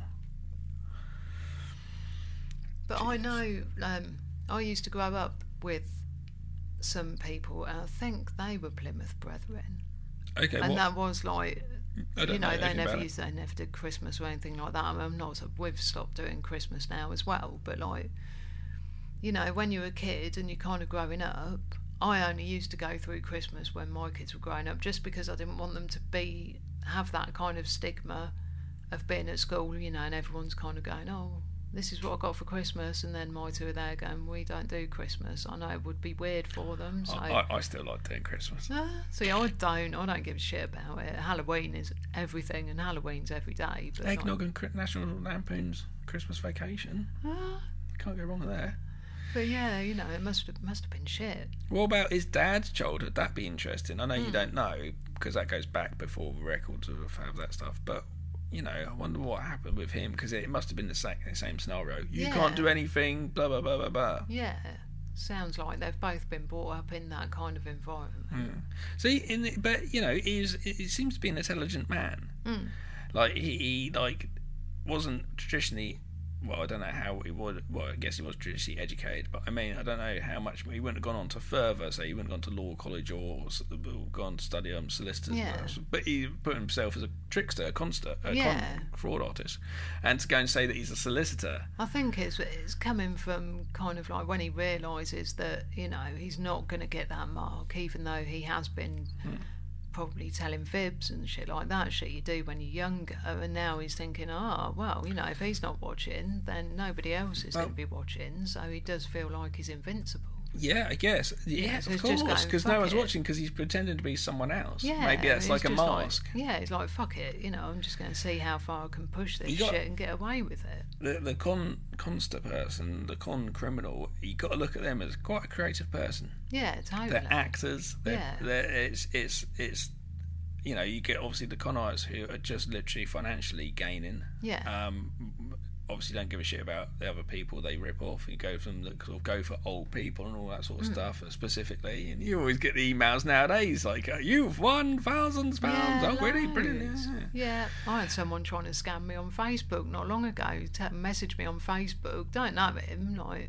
But I know, um, I used to grow up with some people, and I think they were Plymouth Brethren, Okay, and what? that was like, I don't you know, they anything never about it. used, they never did Christmas or anything like that. I mean, I'm not, we've stopped doing Christmas now as well, but like, you know, when you were a kid and you're kind of growing up, I only used to go through Christmas when my kids were growing up, just because I didn't want them to be have that kind of stigma of being at school, you know, and everyone's kind of going, oh, this is what I got for Christmas, and then my two are there going, we don't do Christmas. I know it would be weird for them. So, I, I, I still like doing Christmas. Ah, see, I don't, I don't give a shit about it. Halloween is everything, and Halloween's every day. But Eggnog and Cri- National Lampoon's Christmas Vacation. Ah, Can't go wrong with there. but yeah, you know, it must have must have been shit. What about his dad's childhood? That'd be interesting. I know Hmm. you don't know because that goes back before the records of have that stuff. But you know, I wonder what happened with him because it must have been the same, the same scenario. You Yeah. can't do anything. Blah blah blah blah blah. Yeah, sounds like they've both been brought up in that kind of environment. Mm. See, in the, but you know, he's he seems to be an intelligent man. Mm. Like he, he like wasn't traditionally. Well, I don't know how he would. Well, I guess he was traditionally educated, but I mean, I don't know how much he wouldn't have gone on to further. So he wouldn't have gone to law college or, s- or gone to study um, solicitors. and Yeah. that. But he put himself as a trickster, a conster, a Yeah. con, fraud artist, and to go and say that he's a solicitor. I think it's it's coming from kind of like when he realises that, you know, he's not going to get that mark, even though he has been Hmm. probably telling fibs and shit like that, shit you do when you're younger, and now he's thinking, oh, well, you know, if he's not watching, then nobody else is Well- going to be watching, so he does feel like he's invincible. Yeah, I guess. Yeah, Yes, so of it's just course, going, because "Fuck no one's it." watching because he's pretending to be someone else. Yeah, Maybe that's he's like a just mask. yeah, he's like, fuck it, you know, I'm just going to see how far I can push this You got- shit and get away with it. The, the con conster person, the con criminal, you got to look at them as quite a creative person. Yeah, totally. They're actors. They're, Yeah. they're, it's it's it's you know, you get obviously the con artists who are just literally financially gaining. Yeah. Um, obviously don't give a shit about the other people they rip off. You go from the sort of go for old people and all that sort of Mm. stuff specifically, and you always get the emails nowadays like uh, you've won thousands pounds. Yeah, oh, really brilliant. loads. Yeah. Yeah, I had someone trying to scam me on Facebook not long ago. He te- messaged me on Facebook. Don't know him. Like,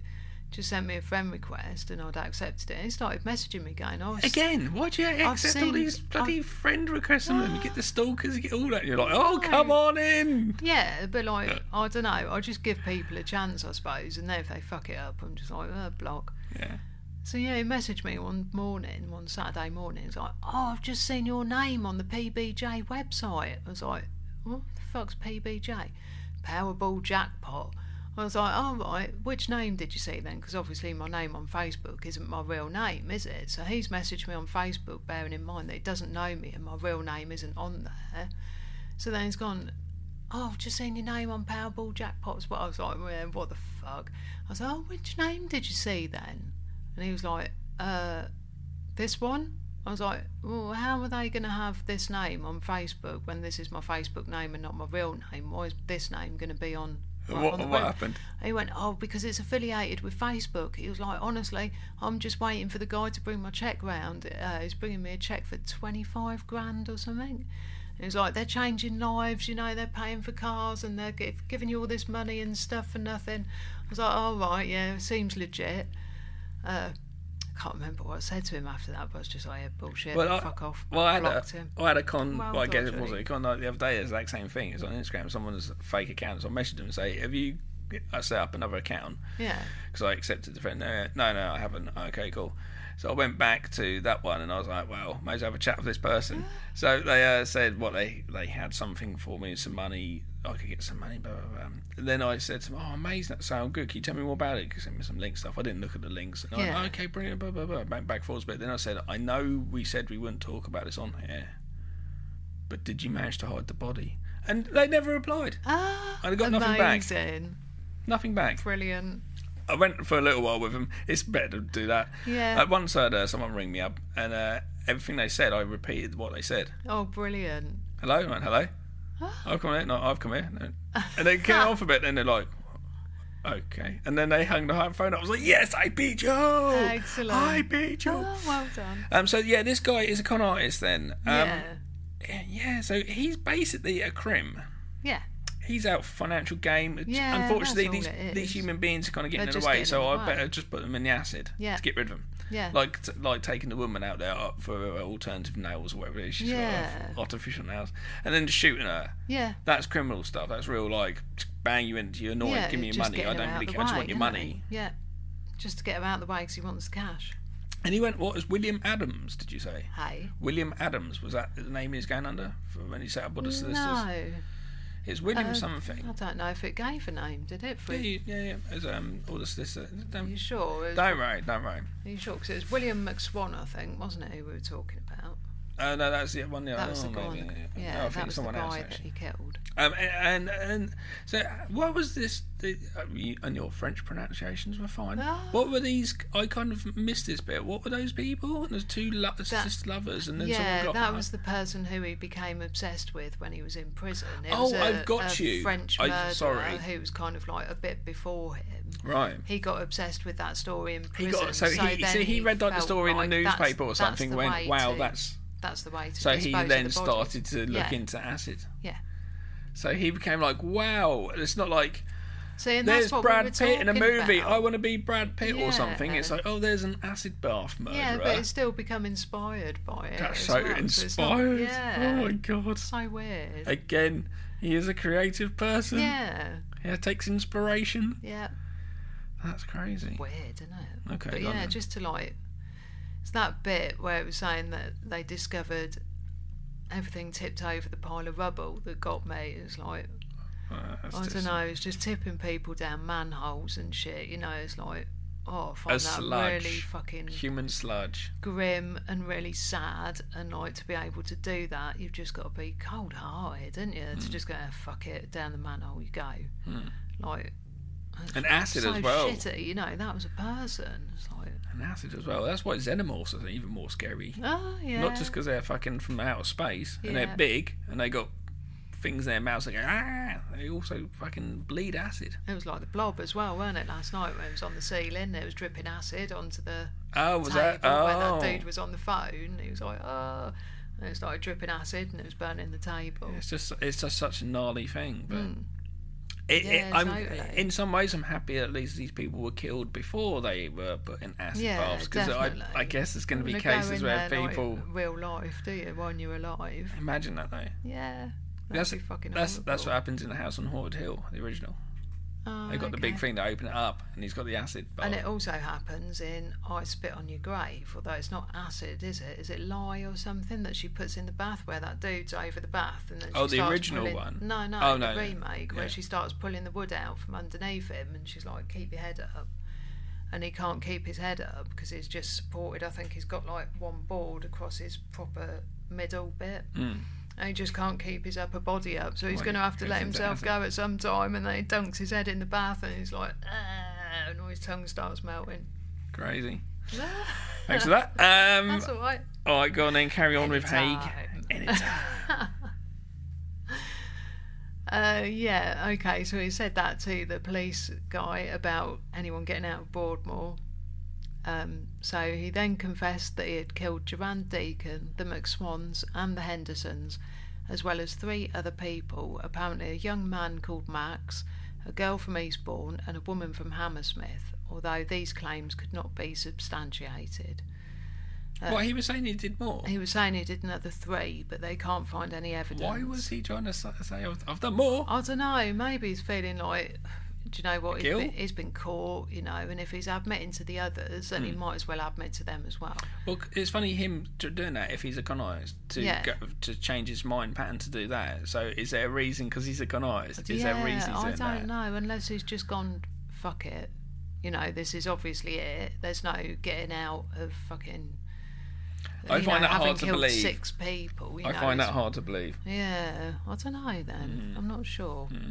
just sent me a friend request and I'd accepted it. And he started messaging me going, oh, Again, why do you accept all seen- these bloody I've- friend requests from them? You get the stalkers, you get all that. And you're like, oh, come on in. yeah, but like, I don't know, I just give people a chance, I suppose, and then if they fuck it up, I'm just like, oh, block. Yeah. So yeah, he messaged me one morning, one Saturday morning. He's like, "Oh, I've just seen your name on the P B J website." I was like, "What the fuck's P B J? Powerball jackpot." I was like, "Oh right, which name did you see then?" Because obviously my name on Facebook isn't my real name, is it? So he's messaged me on Facebook, bearing in mind that he doesn't know me and my real name isn't on there. So then he's gone, "Oh, I've just seen your name on Powerball jackpots." But I was like, well, "What the fuck?" I was like, "Oh, which name did you see then?" And he was like, uh, this one? I was like, well, how are they going to have this name on Facebook when this is my Facebook name and not my real name? Why is this name going to be on, like, What, on the what web? happened? He went, oh, because it's affiliated with Facebook. He was like, honestly, I'm just waiting for the guy to bring my cheque round. Uh, he's bringing me a cheque for twenty-five grand or something. And he was like, they're changing lives, you know, they're paying for cars and they're give, giving you all this money and stuff for nothing. I was like, oh, right, yeah, it seems legit. Uh, I can't remember what I said to him after that, but I was just like, yeah, bullshit, Well, I- fuck off. Well, I had, blocked a, him. I had a con, Well well, I guess it done, was Jake. a con like the other day, the exact same thing. It's on Instagram, someone's fake account, so I messaged them and say, have you, I set up another account, Yeah. because I accepted the friend. No, no, no, I haven't. Okay, cool. So I went back to that one and I was like, well, may as well have a chat with this person. So they uh, said, what, they, they had something for me, some money, I could get some money, blah, blah, blah. And then I said to them, oh, amazing, that sounds good. Can you tell me more about it? Because send me some link stuff. I didn't look at the links. And I Yeah. went, okay, brilliant, blah, blah, blah, back, back forwards. But then I said, I know we said we wouldn't talk about this on here, but did you manage to hide the body? And they never replied. Ah, I got nothing back. amazing. Nothing back. Brilliant. I went for a little while with them. It's better to do that. Yeah. Uh, once I had uh, someone ring me up, and uh, everything they said, I repeated what they said. Oh, brilliant. Hello, I went, hello. I've come here. No, I've come here. No. And they came off a bit, and they're like, okay. And then they hung the phone up. I was like, yes, I beat you. Excellent. I beat you. Oh, well done. Um. So yeah, this guy is a con artist. Then. Um, yeah. Yeah. So he's basically a crim. Yeah. He's out for financial game. Yeah, Unfortunately, that's these all it is. these human beings are kind of getting They're in the just way, getting so in I the way. better just put them in the acid Yeah. to get rid of them. Yeah. Like t- like taking the woman out there up for uh, alternative nails or whatever it is. She's Yeah. got artificial nails, and then just shooting her. Yeah. That's criminal stuff. That's real. Like bang you into your annoying. Yeah, Give me your just money. get I her don't out really the care. I just way, want your isn't money. he? Yeah. Just to get him out of the way because he wants the cash. And he went. What was William Adams? Did you say? Hey. William Adams, was that the name he was going under for when he set up Buddha Solicitors? No. It's William Uh, something. I don't know if it gave a name, did it? For, Yeah, yeah, yeah. yeah. As um, Buddha Solicitors. Are Don't, you sure? It was, don't worry, don't worry. Are you sure? Because it was William McSwan, I think, wasn't it, who we were talking about? Uh, no, that's the one. Yeah, That was oh, the guy. maybe, Yeah, yeah, yeah No, I think that it's was the someone guy else that actually. he killed. Um, and, and so, what was this? The, uh, you, and your French pronunciations were fine. Ah. What were these? I kind of missed this bit. What were those people? And there's two lo- That- just lovers, and then Yeah, someone got that hurt. was the person who he became obsessed with when he was in prison. It Oh, was a, I've got a you. French I- murderer sorry. who was kind of like a bit before him. right. He got obsessed with that story in He prison. got so he then so he read like the felt story like in the that's- newspaper or that's something. the Went, way wow, to- that's that's the way to. so. He dispose of then the body. started to look Yeah. into acid. Yeah. So he became like, wow. It's not like. See, and There's that's what Brad we were Pitt in a talking movie. about. I want to be Brad Pitt Yeah. or something. It's like, oh, there's an acid bath murderer. Yeah, but it's still become inspired by it. That's as so well, it's not- inspired. yeah. Oh my god. So weird. Again, he is a creative person. Yeah. Yeah, takes inspiration. Yeah. That's crazy. Weird, isn't it? Okay, But go on yeah, then. just to like, it's that bit where it was saying that they discovered everything tipped over the pile of rubble that got me. It's like, Uh, that's I just don't know, it's just tipping people down manholes and shit. You know, it's like, oh, I find A that sludge. really fucking Human sludge. grim and really sad. And like, to be able to do that, you've just got to be cold hearted, haven't you? Hmm. To just go, oh, fuck it, down the manhole you go. Like, And acid so as well. shitty, you know, that was a person. It's like, And acid as well. That's why xenomorphs are even more scary. oh, yeah. Not just because they're fucking from outer space and Yeah. they're big and they got things in their mouths that go, ah. They also fucking bleed acid. It was like the Blob as well, weren't it? Last night when it was on the ceiling, it was dripping acid onto the Oh, was table that? where Oh. that dude was on the phone. He was like, oh, and it started dripping acid and it was burning the table. It's just it's just such a gnarly thing, but Mm. It, Yeah, it, I'm, totally. in some ways, I'm happy at least these people were killed before they were put in acid Yeah, baths, because I, definitely. I guess there's going to be You wanna go cases in where there like people real life, do you? When you're alive. imagine that though. Yeah. That's That'd be fucking that's horrible. that's what happens in the house on Haunted Hill, the original. Oh, They've got the okay. big thing to open it up, and he's got the acid bath. And it also happens in I Spit on Your Grave, although it's not acid, is it? Is it lye or something that she puts in the bath where that dude's over the bath? And then she Oh, the starts original pulling, one? No, no, Oh, the no, no. remake, where Yeah. she starts pulling the wood out from underneath him, and she's like, keep your head up. And he can't keep his head up because he's just supported. I think he's got like one board across his proper middle bit. Mm. And he just can't keep his upper body up, so he's Well, going to have to goes let into himself acid. go at some time, and then he dunks his head in the bath, and he's like, ah, and all his tongue starts melting. Crazy. Thanks for that. Um, That's all right. all right, go on then. Carry on with Haig. Anytime. Anytime. Uh, yeah, okay, so he said that to the police guy about anyone getting out of Broadmoor. Um, so he then confessed that he had killed Durand Deacon, the McSwans, and the Hendersons, as well as three other people, apparently a young man called Max, a girl from Eastbourne, and a woman from Hammersmith, although these claims could not be substantiated. Uh, What, he was saying he did more? He was saying he did another three, but they can't find any evidence. Why was he trying to sa- say, I've I've done more? I don't know, maybe he's feeling like, do you know what, he's Kill? been, he's been caught, you know, and if he's admitting to the others, then he Hmm. might as well admit to them as well. Well, it's funny him to doing that if he's a connoisseur to Yeah. go, to change his mind pattern to do that. So is there a reason, because he's a connoisseur, is yeah, there a reason he's I doing don't that? know, unless he's just gone, fuck it, you know, this is obviously it, there's no getting out of fucking, I you find know, that having hard to killed believe. six people, you I know, find that it's- hard to believe. Yeah, I don't know then. Mm. I'm not sure. Mm.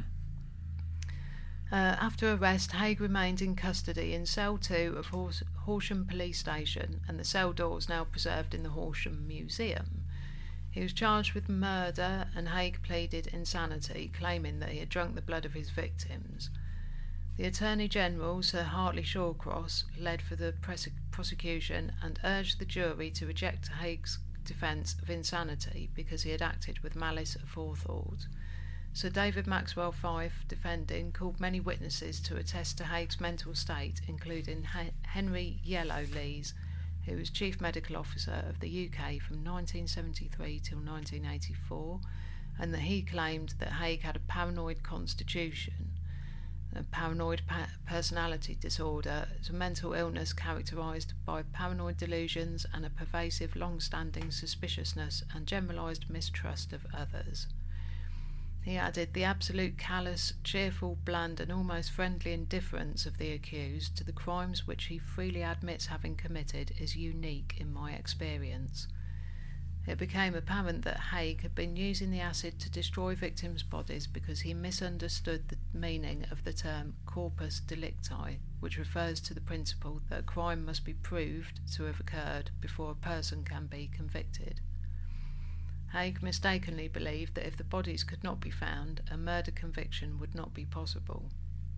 Uh, after arrest, Haig remained in custody in cell two of Hors- Horsham Police Station, and the cell doors now preserved in the Horsham Museum. He was charged with murder, and Haig pleaded insanity, claiming that he had drunk the blood of his victims. The Attorney General, Sir Hartley Shawcross, led for the prese- prosecution and urged the jury to reject Haig's defence of insanity because he had acted with malice aforethought. Sir David Maxwell Fyfe, defending, called many witnesses to attest to Haig's mental state, including H- Henry Yellow Lees, who was Chief Medical Officer of the U K from nineteen seventy-three till nineteen eighty-four, and that he claimed that Haig had a paranoid constitution. A paranoid pa- personality disorder is a mental illness characterised by paranoid delusions and a pervasive long-standing suspiciousness and generalised mistrust of others. He added, the absolute callous, cheerful, bland and almost friendly indifference of the accused to the crimes which he freely admits having committed is unique in my experience. It became apparent that Haig had been using the acid to destroy victims' bodies because he misunderstood the meaning of the term corpus delicti, which refers to the principle that a crime must be proved to have occurred before a person can be convicted. Haig mistakenly believed that if the bodies could not be found, a murder conviction would not be possible.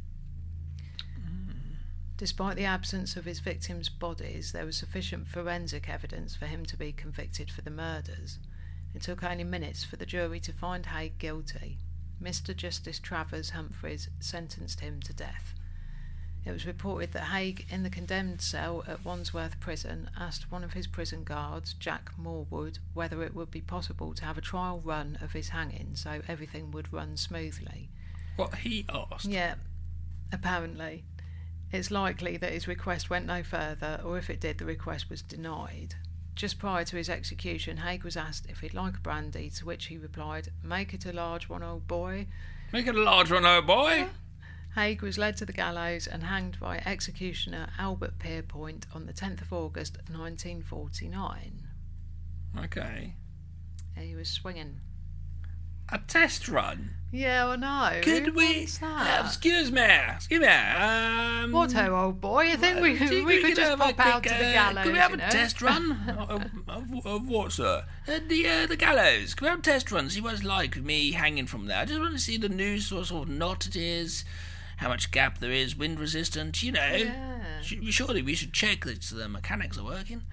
Despite the absence of his victims' bodies, there was sufficient forensic evidence for him to be convicted for the murders. It took only minutes for the jury to find Haig guilty. Mister Justice Travers Humphreys sentenced him to death. It was reported that Haig, in the condemned cell at Wandsworth Prison, asked one of his prison guards, Jack Morwood, whether it would be possible to have a trial run of his hanging so everything would run smoothly. What he asked? Yeah, apparently. It's likely that his request went no further, or if it did, the request was denied. Just prior to his execution, Haig was asked if he'd like a brandy, to which he replied, "Make it a large one, old boy." Make it a large one, old boy. Haig was led to the gallows and hanged by executioner Albert Pierpoint on the tenth of August nineteen forty-nine. Okay. He was swinging. A test run? Yeah, I know. Could Who we... wants that? Uh, excuse me. Excuse me. Um, What, oh, old boy? I think we, uh, do you- we could just have a pop out quick, to the uh, gallows, Could we have you a know? test run? of, of, of what, sir? Uh, the uh, the gallows. Can we have a test run? See what it's like with me hanging from there. I just want to see the new sort of knot it is, how much gap there is, wind resistant, you know. Yeah. Sh- Surely we should check that the mechanics are working.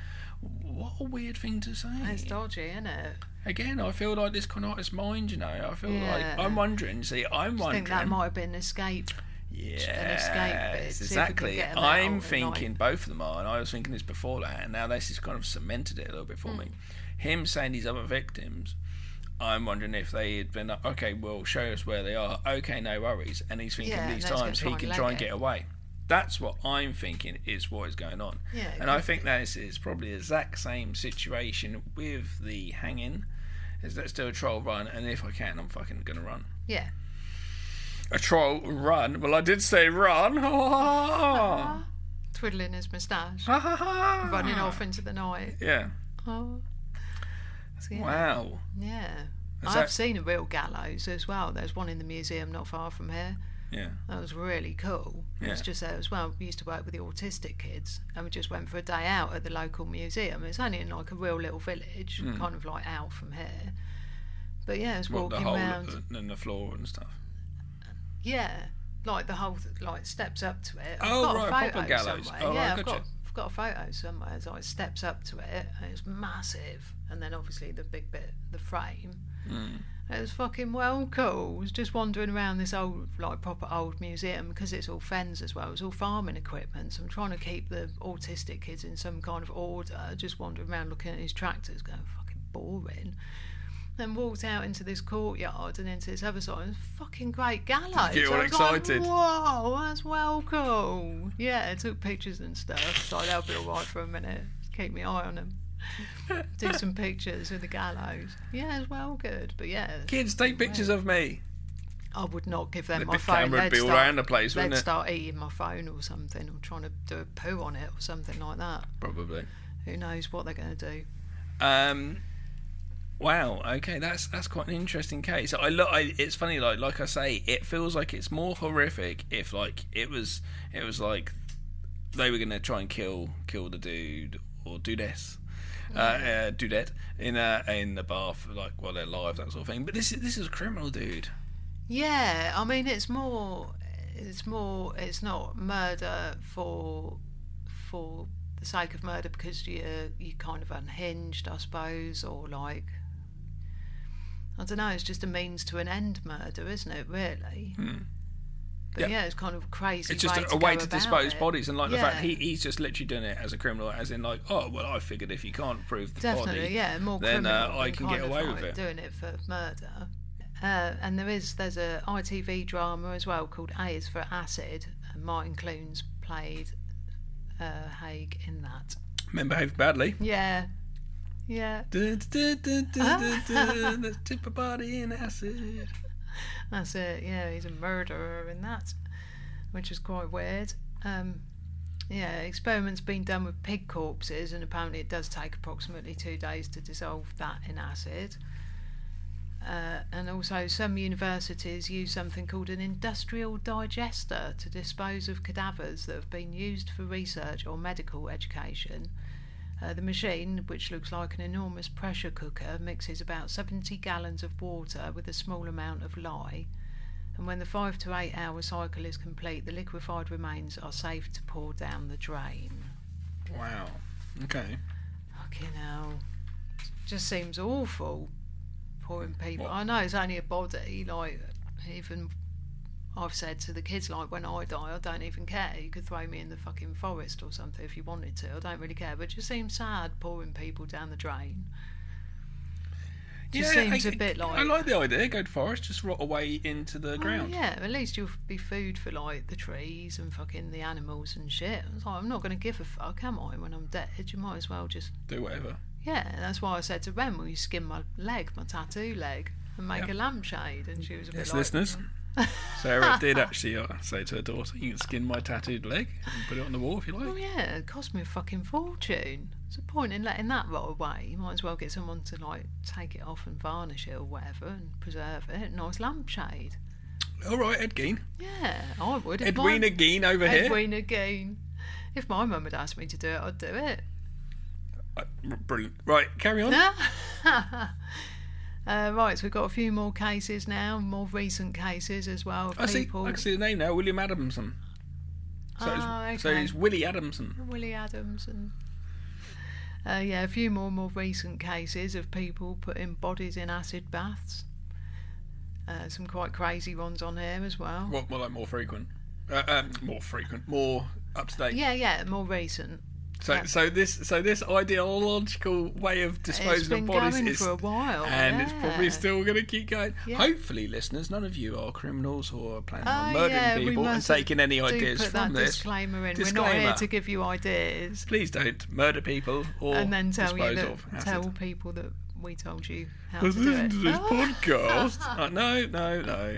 What a weird thing to say. It's dodgy, isn't it? Again, I feel like this con artist's mind, you know. I feel Yeah. like, I'm wondering, see, I'm I wondering. think that might have been an escape. Yeah, escape bit, see if we can exactly. get 'em out I'm at thinking night. both of them are, and I was thinking this before that, and now this has kind of cemented it a little bit for Mm. me. Him saying these other victims, I'm wondering if they had been like, okay, well, show us where they are. Okay, no worries. And he's thinking Yeah, these let's go times try he and can leg try and it. get away. That's what I'm thinking is what is going on. Yeah, it and I could think that is, is probably the exact same situation with the hanging. Is let's do a trial run, and if I can, I'm fucking gonna run. Yeah. A trial run? Well, I did say run. Twiddling his moustache. Ha ha ha! Running off into the night. Yeah. Oh. So, yeah. Wow. Yeah. Is I've that- seen a real gallows as well. There's one in the museum not far from here. Yeah. That was really cool. It was Yeah. just there as well. We used to work with the autistic kids, and we just went for a day out at the local museum. It's only in like a real little village, kind of like out from here. But yeah, it's Hmm. What, the walking hole around. and the floor and stuff. Yeah, like the whole th- like steps up to it. I've Oh, got right, a proper photo gallows. somewhere. Oh, right, yeah, I've gotcha. got I've got a photo somewhere. So it steps up to it, and it's massive. And then obviously the big bit, the frame. Mm. It was fucking well cool. I was just wandering around this old, like proper old museum because it's all fens as well. It's all farming equipment. So I'm trying to keep the autistic kids in some kind of order. Just wandering around looking at these tractors, going fucking boring. Then walked out into this courtyard and into this other side. It was a fucking great gallows. Get all I was excited. Like, whoa, that's well cool. Yeah, I took pictures and stuff. So that'll be all right for a minute. Keep my eye on them. Do some pictures of the gallows. Yeah, it's well good. But yeah, Kids, take pictures of me. I would not give them The my big phone. camera would They'd be all start- around the place, wouldn't they'd it? start eating my phone or something, or trying to do a poo on it or something like that. Probably. Who knows what they're going to do? Um. Wow. Okay, that's that's quite an interesting case. I look. I, it's funny. Like like I say, it feels like it's more horrific if like it was it was like they were gonna try and kill kill the dude or do this. Uh, uh, dudette in uh, in the bath, like while they're alive, that sort of thing. But this is this is a criminal dude. Yeah, I mean it's more, it's more, it's not murder for for the sake of murder because you're you kind of unhinged, I suppose, or like I don't know. It's just a means to an end murder, isn't it? Really. Hmm. But Yeah. yeah, it's kind of a crazy. It's just way a, to a way go to about dispose it. bodies, and like the Yeah. fact he, he's just literally doing it as a criminal, as in like, oh well, I figured if you can't prove the Definitely, body, yeah, more then uh, criminal I than can kind get of away like with it. doing it for murder. Uh, and there is there's a I T V drama as well called A is for Acid, and Martin Clunes played uh, Haig in that. Men behave badly. Yeah, yeah, Dun, dun, dun, dun, dun, dun, let's tip a body in acid. that's it. Yeah, he's a murderer in that, which is quite weird. Um, yeah, experiments being done with pig corpses, and apparently it does take approximately two days to dissolve that in acid. Uh, and also some universities use something called an industrial digester to dispose of cadavers that have been used for research or medical education. Uh, the machine, which looks like an enormous pressure cooker, mixes about seventy gallons of water with a small amount of lye, and when the five to eight hour cycle is complete, the liquefied remains are safe to pour down the drain. Wow. Okay. Fucking hell. Just seems awful. Pouring people. What? I know it's only a body, like, even I've said to the kids, like, when I die, I don't even care. You could throw me in the fucking forest or something if you wanted to. I don't really care. But it just seems sad pouring people down the drain. Just seems I, a bit like. I like the idea. Go to forest, just rot away into the Oh, ground. yeah, at least you'll be food for, like, the trees and fucking the animals and shit. I was like, I'm not going to give a fuck, am I, when I'm dead? You might as well just. Do whatever. Yeah, that's why I said to Ren, will you skin my leg, my tattoo leg, and make Yeah. a lampshade? And she was a bit Yes, like... listeners. Sarah did actually uh, say to her daughter, you can skin my tattooed leg and put it on the wall if you like. Oh yeah, it cost me a fucking fortune. What's the point in letting that rot away? You might as well get someone to like take it off and varnish it or whatever and preserve it. Nice lampshade. All right, Ed Gein. Yeah, I would. If Edwina my, Gein over here. Edwina Gein. If my mum had asked me to do it, I'd do it. Uh, brilliant. Right, carry on. uh, right, so we've got a few more cases now, more recent cases as well of I see. people. I can see the name now. William Adamson. So, Oh, it's, so okay. it's Willie Adamson. Willie Adams and Uh, yeah, a few more more recent cases of people putting bodies in acid baths. Uh, some quite crazy ones on here as well. What, more like more frequent? Uh, um, more frequent, more up to date. Yeah, yeah, more recent. So, Yeah. so this, so this ideological way of disposing It's been of bodies going is, for a while, and it's probably yeah. still going to keep going. Yeah. Hopefully, listeners, none of you are criminals or planning Oh, on murdering yeah, we people and must taking any do ideas put from that this. disclaimer in. Disclaimer. We're not here to give you ideas Please don't murder people or and then tell dispose you that, of acid. tell people that we told you how to do Listen it. to this podcast. Uh, no, no, no.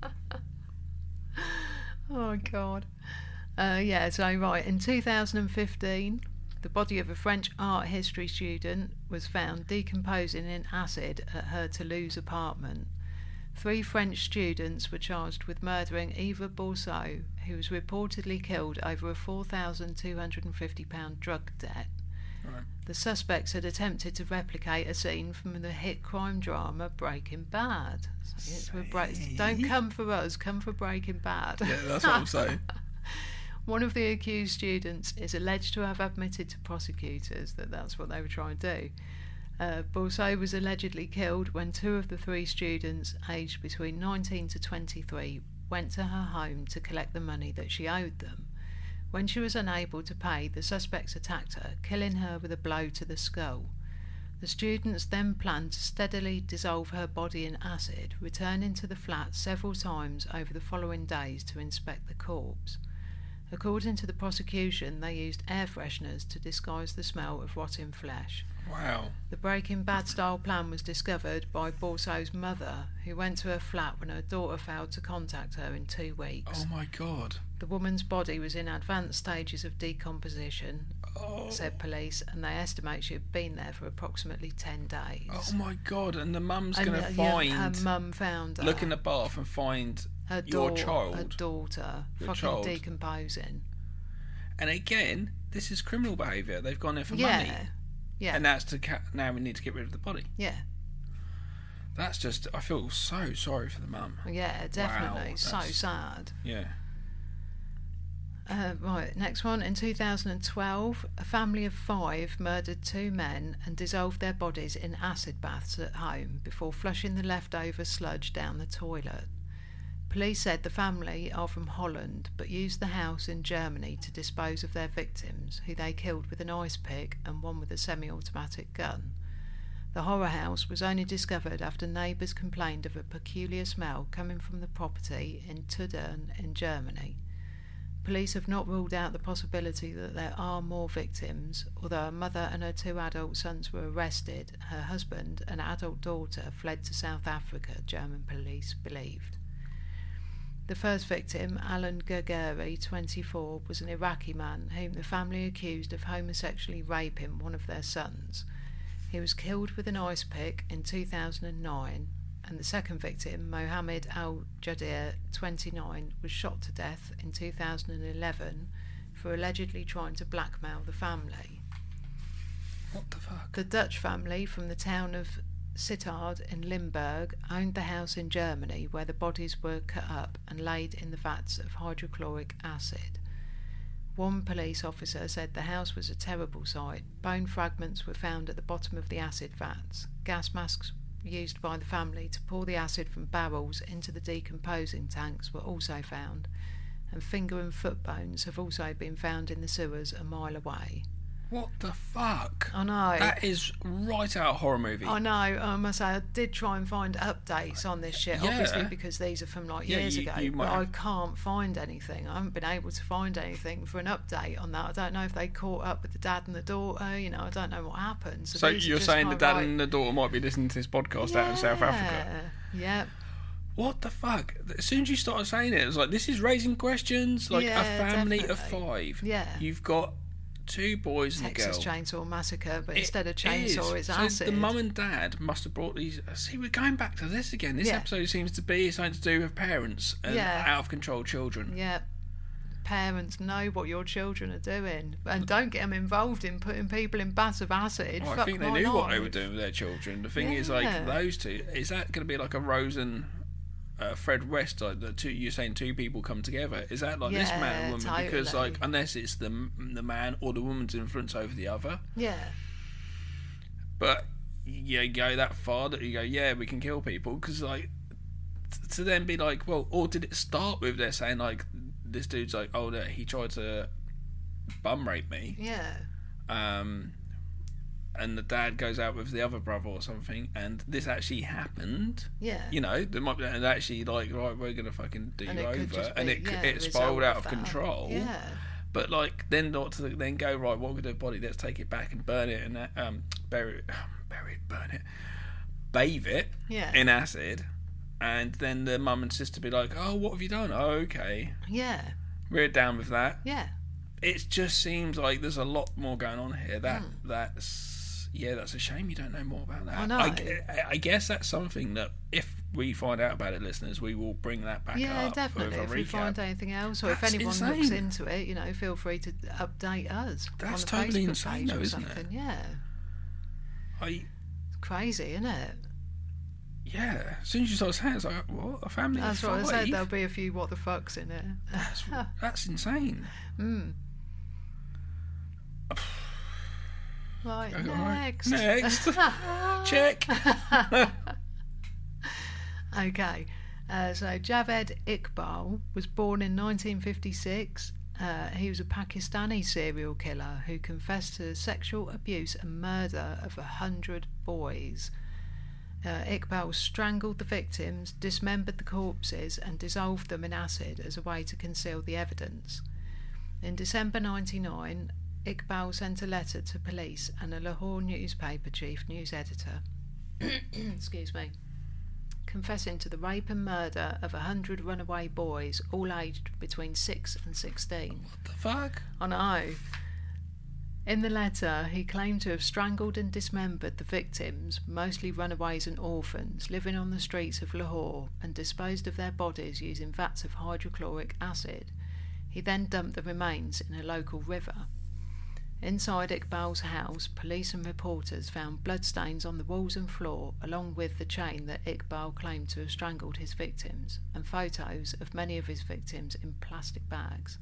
Oh God. Uh, yeah. So right in two thousand fifteen, the body of a French art history student was found decomposing in acid at her Toulouse apartment. Three French students were charged with murdering Eva Bourseau, who was reportedly killed over a four thousand two hundred fifty pounds drug debt. Right. The suspects had attempted to replicate a scene from the hit crime drama Breaking Bad. So it's with Bra- don't come for us, come for Breaking Bad. Yeah, that's what I'm saying. One of the accused students is alleged to have admitted to prosecutors that that's what they were trying to do. Uh, Bourseau was allegedly killed when two of the three students, aged between nineteen to twenty-three, went to her home to collect the money that she owed them. When she was unable to pay, the suspects attacked her, killing her with a blow to the skull. The students then planned to steadily dissolve her body in acid, returning to the flat several times over the following days to inspect the corpse. According to the prosecution, they used air fresheners to disguise the smell of rotting flesh. Wow. The Breaking Bad style plan was discovered by Bourseau's mother, who went to her flat when her daughter failed to contact her in two weeks. Oh my God. The woman's body was in advanced stages of decomposition, Oh. said police, and they estimate she had been there for approximately ten days. Oh my God. And the mum's And, going to uh, yeah, find, her mum found her. look in the bath and find her your daugh- child. her daughter, Your fucking child. decomposing. And again, this is criminal behaviour. They've gone there for Yeah, money. yeah, And that's to ca- now we need to get rid of the body. yeah, That's just, I feel so sorry for the mum. yeah, definitely. Wow, so that's- sad. Yeah. Uh, right, next one. In two thousand twelve, a family of five murdered two men and dissolved their bodies in acid baths at home before flushing the leftover sludge down the toilet. Police said the family are from Holland but used the house in Germany to dispose of their victims, who they killed with an ice pick and one with a semi-automatic gun. The horror house was only discovered after neighbours complained of a peculiar smell coming from the property in Tudern in Germany. Police have not ruled out the possibility that there are more victims, although a mother and her two adult sons were arrested. Her husband and adult daughter fled to South Africa, German police believed. The first victim, Alan Gergeri, twenty-four, was an Iraqi man whom the family accused of homosexually raping one of their sons. He was killed with an ice pick in two thousand nine, and the second victim, Mohammed Al-Jadir, twenty-nine, was shot to death in two thousand eleven for allegedly trying to blackmail the family. What the fuck? The Dutch family from the town of Sittard in Limburg owned the house in Germany where the bodies were cut up and laid in the vats of hydrochloric acid. One police officer said the house was a terrible sight. Bone fragments were found at the bottom of the acid vats. Gas masks used by the family to pour the acid from barrels into the decomposing tanks were also found, and finger and foot bones have also been found in the sewers a mile away. What the fuck? I know. That is right out of horror movie. I know, I must say, I did try and find updates on this shit, Yeah. obviously because these are from like Yeah, years you- ago, you might but I have- can't find anything. I haven't been able to find anything for an update on that. I don't know if they caught up with the dad and the daughter, you know, I don't know what happened. So, So these are you're just saying the kind dad of like, and the daughter might be listening to this podcast out in South Africa? Yeah, What the fuck? As soon as you started saying it, it was like, this is raising questions. Like Yeah, a family of definitely. five. Yeah. You've got two boys and Texas a girl. Chainsaw Massacre, but It instead of chainsaw, is. it's so acid. the mum and dad must have brought these. See, we're going back to this again. This Yeah. episode seems to be something to do with parents and Yeah. out of control children. Yeah. Parents know what your children are doing and don't get them involved in putting people in baths of acid. Well, I Fuck think they my knew what they life. were doing with their children. The thing is, like, Yeah. those two, is that going to be like a Rose and uh, Fred West? Like, the two, you're saying two people come together. Is that like this Yeah, man and woman? Because, totally. like, unless it's the the man or the woman's influence over the other. Yeah. But you go that far that you go, yeah, we can kill people, because like to then be like, well, or did it start with they're saying like this dude's like, oh, no, he tried to bum rape me, Yeah. um, and the dad goes out with the other brother or something, and this actually happened. Yeah. You know, there might be, and actually like, right, we're gonna fucking do And you it could over, just and be, it yeah, it result spiraled out of of that. control. Yeah. But like then not to then go, right, what with the body? Let's take it back and burn it and um bury it, bury it, burn it, bathe it Yeah. in acid, and then the mum and sister be like, oh, what have you done? Oh, okay, Yeah. we're down with that. Yeah. It just seems like there's a lot more going on here. That Hmm. that's yeah, that's a shame you don't know more about that. I know. I, I guess that's something that if we find out about it, listeners, we will bring that back Yeah, up. definitely. With a If we recap. find anything else, or That's if anyone looks insane. into it, you know, feel free to update us. That's on the totally Facebook insane page though, or isn't it? something. Yeah. I It's crazy, isn't it? yeah. As soon as you start saying it, it's like, what, a family That's of what I five? said. There'll be a few what the fucks in it. That's, that's insane. Mm. Right, Okay, right. next. Next. Check. Okay, uh, so Javed Iqbal was born in nineteen fifty-six. Uh, he was a Pakistani serial killer who confessed to sexual abuse and murder of a hundred boys. Uh, Iqbal strangled the victims, dismembered the corpses, and dissolved them in acid as a way to conceal the evidence. In December ninety-nine, Iqbal sent a letter to police and a Lahore newspaper chief news editor. Excuse me. Confessing to the rape and murder of a hundred runaway boys, all aged between six and sixteen. What the fuck? I know. In the letter, he claimed to have strangled and dismembered the victims, mostly runaways and orphans, living on the streets of Lahore, and disposed of their bodies using vats of hydrochloric acid. He then dumped the remains in a local river. Inside Iqbal's house, police and reporters found bloodstains on the walls and floor, along with the chain that Iqbal claimed to have strangled his victims, and photos of many of his victims in plastic bags.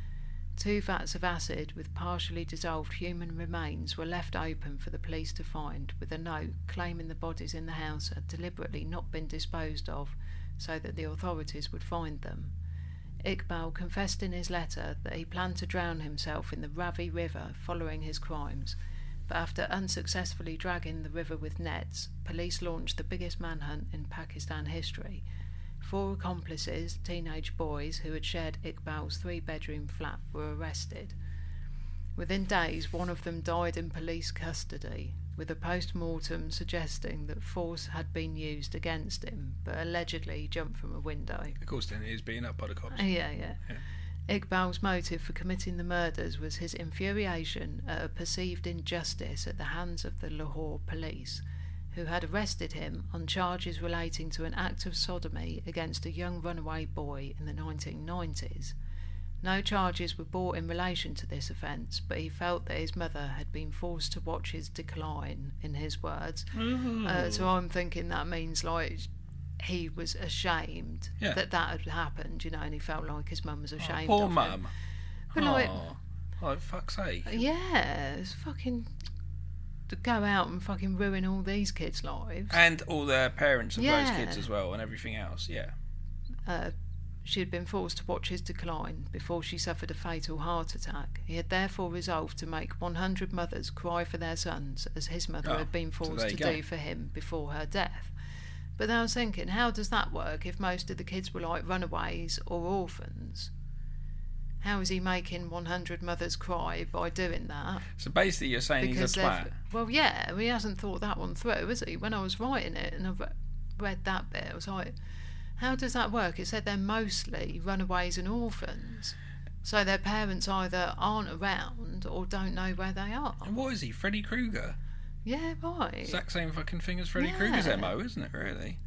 Two vats of acid with partially dissolved human remains were left open for the police to find, with a note claiming the bodies in the house had deliberately not been disposed of so that the authorities would find them. Iqbal confessed in his letter that he planned to drown himself in the Ravi River following his crimes, but after unsuccessfully dragging the river with nets, police launched the biggest manhunt in Pakistan history. Four accomplices, teenage boys who had shared Iqbal's three-bedroom flat, were arrested. Within days, one of them died in police custody, with a post-mortem suggesting that force had been used against him, but allegedly jumped from a window. Of course, then he is being up by the cops. Yeah, yeah. Yeah. Iqbal's motive for committing the murders was his infuriation at a perceived injustice at the hands of the Lahore police, who had arrested him on charges relating to an act of sodomy against a young runaway boy in the nineteen nineties. No charges were brought in relation to this offence, but he felt that his mother had been forced to watch his decline, in his words. Uh, so I'm thinking that means, like, he was ashamed Yeah. that that had happened, you know, and he felt like his mum was ashamed Poor of him. mum. But like, Oh, like, fuck's sake. yeah, it's fucking to go out and fucking ruin all these kids' lives. And all their parents of Yeah. those kids as well, and everything else, yeah. Uh, she had been forced to watch his decline before she suffered a fatal heart attack. He had therefore resolved to make one hundred mothers cry for their sons, as his mother Oh, had been so forced there to you go. do for him before her death. But then I was thinking, how does that work if most of the kids were like runaways or orphans? How is he making one hundred mothers cry by doing that? So basically, you're saying Because he's a they've- twat. well, yeah, he hasn't thought that one through, has he? When I was writing it and I re- read that bit, I was like, how does that work? It said they're mostly runaways and orphans, so their parents either aren't around or don't know where they are. And what is he, Freddy Krueger? Yeah, right. Exact same fucking thing as Freddy Yeah. Krueger's M O, isn't it, really?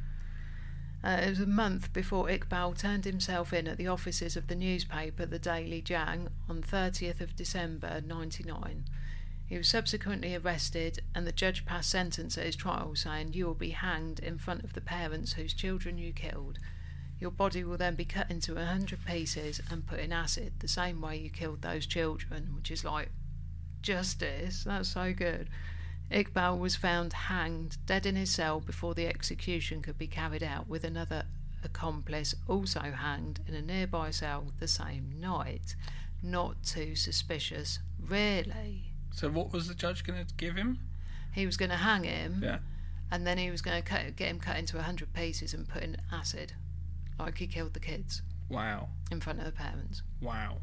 Uh, it was a month before Iqbal turned himself in at the offices of the newspaper The Daily Jang on thirtieth of December ninety-nine. He was subsequently arrested, and the judge passed sentence at his trial saying, "You will be hanged in front of the parents whose children you killed. Your body will then be cut into a hundred pieces and put in acid, the same way you killed those children," which is like justice. That's so good. Iqbal was found hanged, dead in his cell before the execution could be carried out, with another accomplice also hanged in a nearby cell the same night. Not too suspicious, really. So what was the judge going to give him? He was going to hang him, Yeah. and then he was going to cut, get him cut into a hundred pieces and put in acid, like he killed the kids Wow. in front of the parents. Wow.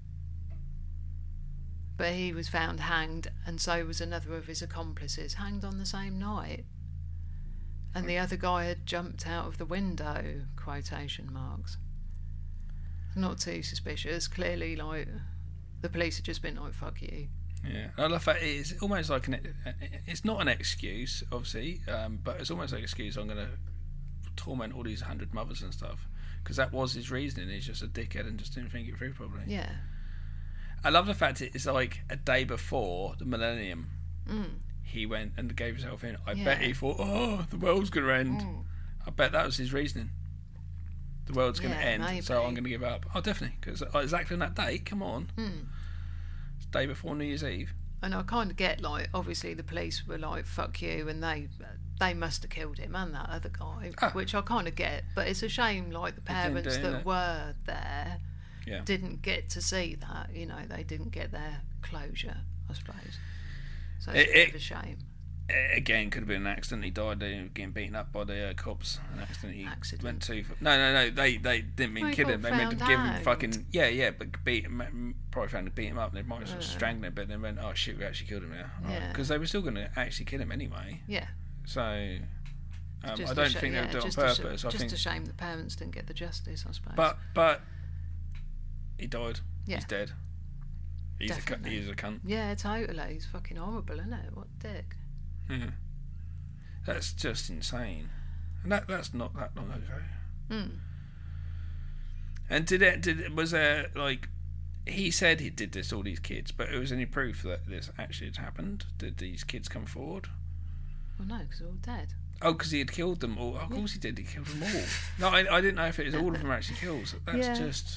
But he was found hanged, and so was another of his accomplices, hanged on the same night. And the other guy had jumped out of the window, quotation marks. Not too suspicious. Clearly, like, the police had just been like, fuck you. Yeah. I love that it's almost like an... It's not an excuse, obviously, um, but it's almost like an excuse. I'm going to torment all these hundred mothers and stuff. Because that was his reasoning. He's just a dickhead and just didn't think it through properly. Yeah. I love the fact it's like a day before the millennium. Mm. He went and gave himself in. I Yeah. bet he thought, oh, the world's going to end. Mm. I bet that was his reasoning. The world's going to Yeah, end, maybe. so I'm going to give up. Oh, definitely, because exactly on that date, come on. Mm. It's the day before New Year's Eve. And I kind of get, like, obviously the police were like, fuck you, and they they must have killed him and that other guy, Ah. which I kind of get. But it's a shame, like, the didn't parents do that it. were there Yeah. didn't get to see that. You know, they didn't get their closure, I suppose. So it's It- a bit it- of a shame. Again, could have been an accident. He died uh, getting beaten up by the uh, cops. An accident. He Accident. went too. Far. No, no, no. They they didn't mean Well, he kill got him. They meant to found give him out. fucking yeah, yeah. But beat him, probably found to beat him up. They might have sort of Uh. strangled him, but then went, oh shit, we actually killed him now. Yeah. Because they were still going to actually kill him anyway. Yeah. So um, Just I a don't sh- think yeah, they would do it on just a sh- purpose. I just think, a shame the parents didn't get the justice, I suppose. but but he died. Yeah. He's dead. He's a cu- Definitely. he's a cunt. yeah, totally. He's fucking horrible, isn't it? What a dick. Yeah. That's just insane, and that that's not that long ago. Mm. And did it? Did it, was there like he said he did this to all these kids, but was there any proof that this actually had happened? Did these kids come forward? Well, no, because they're all dead. Oh, because he had killed them all. Of course he did. He killed them all. No, I, I didn't know if it was all of them actually killed. That's Yeah. just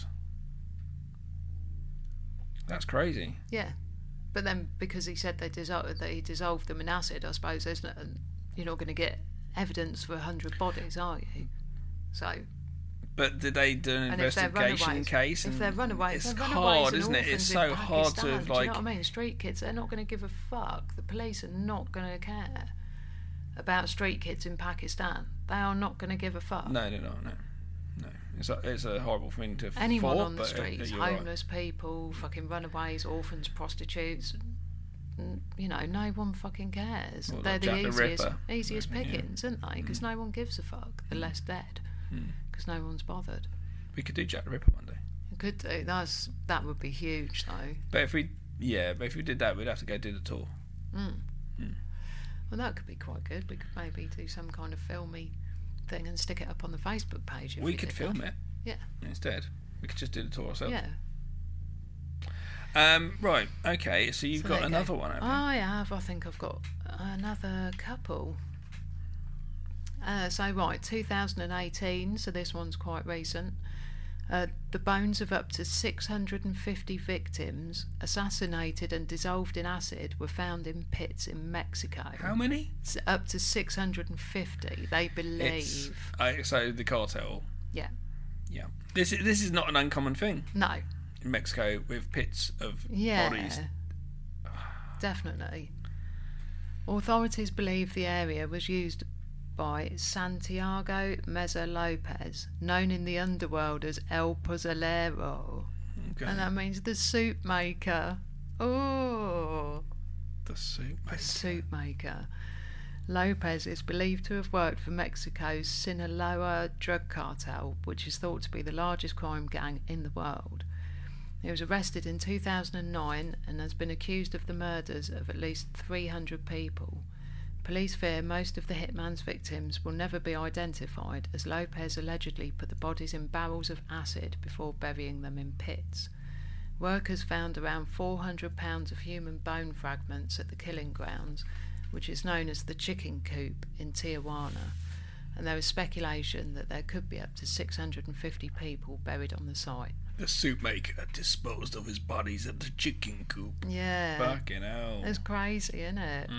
that's crazy. Yeah, but then because he said they dissolved, that he dissolved them in acid, I suppose there's no, you're not going to get evidence for a hundred bodies, are you? So, But did they do an and if they're investigation runaways, case? if And they're runaways, it's they're hard, runaways and isn't it? It's orphans so in hard to Pakistan, have, do you like. know what I mean? Street kids, they're not going to give a fuck. The police are not going to care about street kids in Pakistan. They are not going to give a fuck. No, no, no, no, no. It's a, it's a horrible thing to. Anyone for, on the but, uh, streets, you're right. homeless people, fucking runaways, orphans, prostitutes. n- You know, no one fucking cares. Well, They're like the Jack the easiest, Ripper. easiest Yeah. pickings, aren't they? Because no one gives a fuck. The less dead, Mm. because no one's bothered. We could do Jack the Ripper one day. You could do. That's that would be huge, though. But if we, yeah, but if we did that, we'd have to go do the tour. Mm. Mm. Well, that could be quite good. We could maybe do some kind of filmy thing and stick it up on the Facebook page. If we we could did film that. it Yeah. instead. We could just do the tour ourselves. Yeah. Um. Right. Okay. So you've So got there you another go. one. Haven't you? I have. I think I've got another couple. Uh, so right, two thousand eighteen. So this one's quite recent. Uh, the bones of up to six hundred fifty victims assassinated and dissolved in acid were found in pits in Mexico. How many? S- up to six hundred fifty, they It's, believe. uh, so the cartel. Yeah. Yeah. This is this is not an uncommon thing No. in Mexico with pits of Yeah. bodies. Definitely. Authorities believe the area was used by Santiago Meza Lopez, known in the underworld as El Pozolero. Okay. And that means the soup maker. Oh, the soup. the maker. soup maker. Lopez is believed to have worked for Mexico's Sinaloa drug cartel, which is thought to be the largest crime gang in the world. He was arrested in two thousand nine and has been accused of the murders of at least three hundred people. Police fear most of the hitman's victims will never be identified, as Lopez allegedly put the bodies in barrels of acid before burying them in pits. Workers found around four hundred pounds of human bone fragments at the killing grounds, which is known as the chicken coop in Tijuana, and there is speculation that there could be up to six hundred fifty people buried on the site. The soup maker disposed of his bodies at the chicken coop. Yeah. Fucking hell. It's crazy, isn't it? Mm.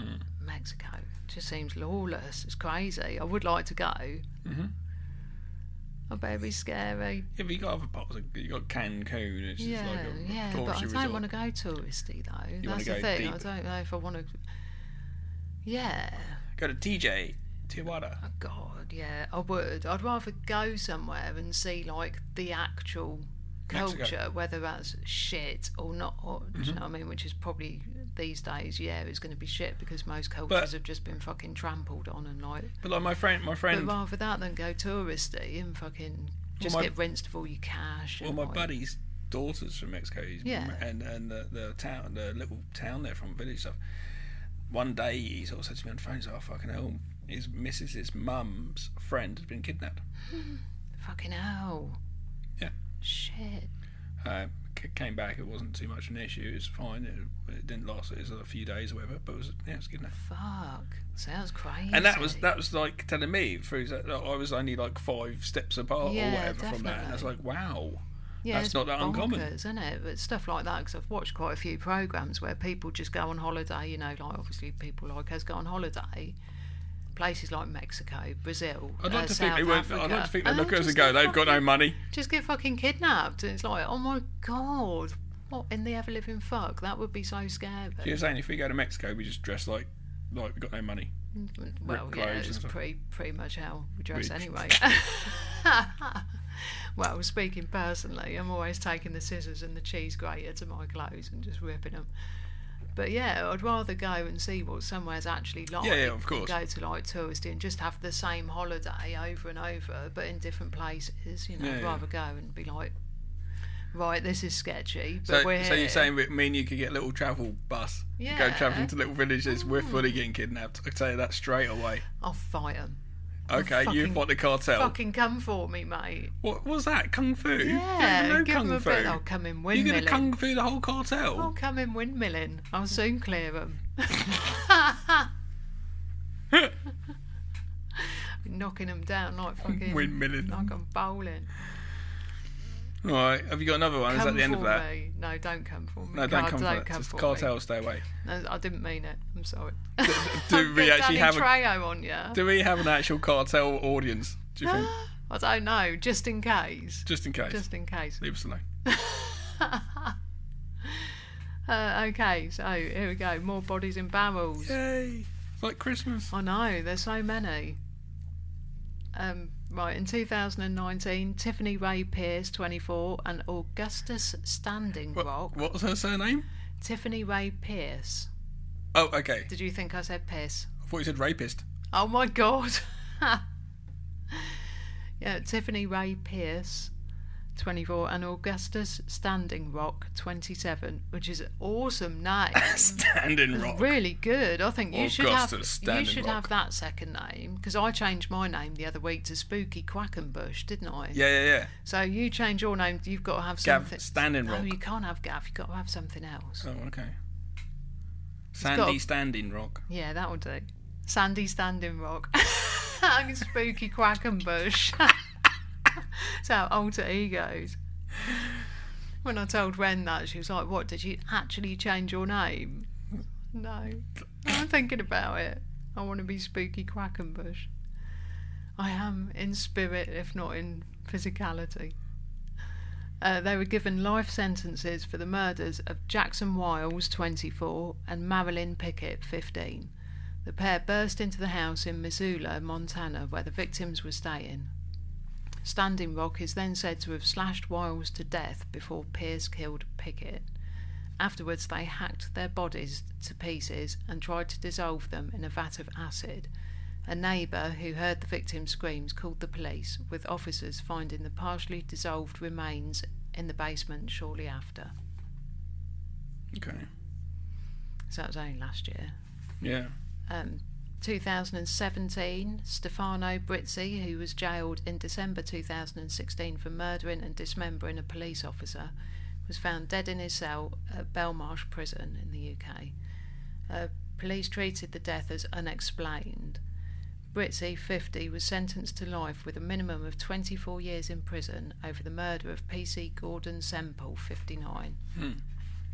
Mexico. It just seems lawless. It's crazy. I would like to go. Mm-hmm. I bet it'd be scary. Yeah, but you got other parts. You got Cancun. It's Yeah, just like a yeah, but I touristy don't resort. want to go touristy though. You That's wanna the go thing. deep. I don't know if I want to. Yeah. Go to T J, Tijuana. Oh God, yeah, I would. I'd rather go somewhere and see like the actual culture, Mexico. whether that's shit or not. Or, Mm-hmm. do you know what I mean? Which is probably these days, yeah, is going to be shit because most cultures But- have just been fucking trampled on and like. But like my friend, my But friend, rather that than go touristy and fucking just my- get rinsed of all your cash. well, and my like, buddy's daughter's from Mexico. He's Yeah. And and the, the town, the little town there from village stuff. One day he sort of said to me on the phone, he's like, oh fucking hell, his missus's mum's friend has been kidnapped. Fucking hell. Yeah. Shit. Uh, c- came back. It wasn't too much an issue. It was fine. It, it didn't last. It was a few days or whatever. But it was yeah, it was good enough. Fuck. Sounds crazy. And that was that was like telling me through that I was only like five steps apart Yeah, or whatever from that. And I was definitely. like, wow, Yeah, that's it's not that bonkers, uncommon. isn't it? But stuff like that, because I've watched quite a few programs where people just go on holiday. You know, like obviously people like us go on holiday, places like Mexico, Brazil, I'd like uh, to South think they weren't. Africa, I'd like to think they and look at us just and go, get they've got no fucking- money. Just get fucking kidnapped, and it's like, oh my god, what in the ever living fuck? That would be so scary. So you're saying if we go to Mexico, we just dress like like we got no money. Well, ripped yeah, clothes and it's stuff. pretty pretty much how we dress Rich. anyway. Well, speaking personally, I'm always taking the scissors and the cheese grater to my clothes and just ripping them. But yeah, I'd rather go and see what somewhere's actually like. Yeah, yeah, of than course. Go to like touristy and just have the same holiday over and over, but in different places. You know, Yeah, I'd yeah. rather go and be like, right, this is sketchy, but So, we're so you're here. saying we- me and you could get a little travel bus, to go Yeah. travelling to little villages. We're fully getting kidnapped. I tell you that straight away. I'll fight them. Okay, you fucking- fight the cartel. Fucking come for me, mate. What was that? Kung fu? Yeah, no give kung them a fu. bit. I'll come in You're gonna windmilling. kung fu the whole cartel? I'll come in windmilling. I'll soon clear them. Knocking them down like fucking Windmilling. like I'm bowling. All right. Have you got another one? Is Come that the end for of that? me. No, don't come for me. No, don't God, come for don't that. come Just for cartel, me. stay away. No, I didn't mean it. I'm sorry. Do we Get actually Danny have a? Trejo on you? Do we have an actual cartel audience? Do you think? I don't know. Just in case. Just in case. Just in case. Leave us alone. Uh, okay, so here we go. More bodies in barrels. Yay! It's like Christmas. I know, there's so many. Um, right, in two thousand nineteen, Tiffany Ray Pierce, twenty-four, and Augustus Standing What, Rock. what was her surname? Tiffany Ray Pierce. Oh, okay. Did you think I said Pierce? I thought you said rapist. Oh my god. Yeah, Tiffany Ray Pierce, twenty-four, and Augustus Standing Rock, twenty-seven, which is an awesome name. Standing Rock. Really good. I think you should have Augustus you Standing should Rock. have that second name, because I changed my name the other week to Spooky Quackenbush, didn't I? Yeah, yeah, yeah. So you change your name. You've got to have Gav something. Standing No, Rock. you can't have Gav. You've got to have something else. Oh, okay. got Sandy a- Standing Rock. Yeah, that would do. Sandy Standing Rock. Spooky Quackenbush. It's our alter egos. When I told Ren that, she was like, "What? Did you actually change your name?" No, I'm thinking about it. I want to be Spooky Quackenbush. I am in spirit, if not in physicality. Uh, they were given life sentences for the murders of Jackson Wiles, twenty-four, and Marilyn Pickett, fifteen. The pair burst into the house in Missoula, Montana, where the victims were staying. Standing Rock is then said to have slashed Wiles to death before Pierce killed Pickett. Afterwards, they hacked their bodies to pieces and tried to dissolve them in a vat of acid. A neighbour who heard the victim's screams called the police, with officers finding the partially dissolved remains in the basement shortly after. Okay. So that was only last year. Yeah. Um, two thousand seventeen, Stefano Brizzi, who was jailed in December two thousand sixteen for murdering and dismembering a police officer, was found dead in his cell at Belmarsh Prison in the U K. Uh, police treated the death as unexplained. Brizzi, fifty, was sentenced to life with a minimum of twenty-four years in prison over the murder of P C Gordon Semple, fifty-nine. Hmm.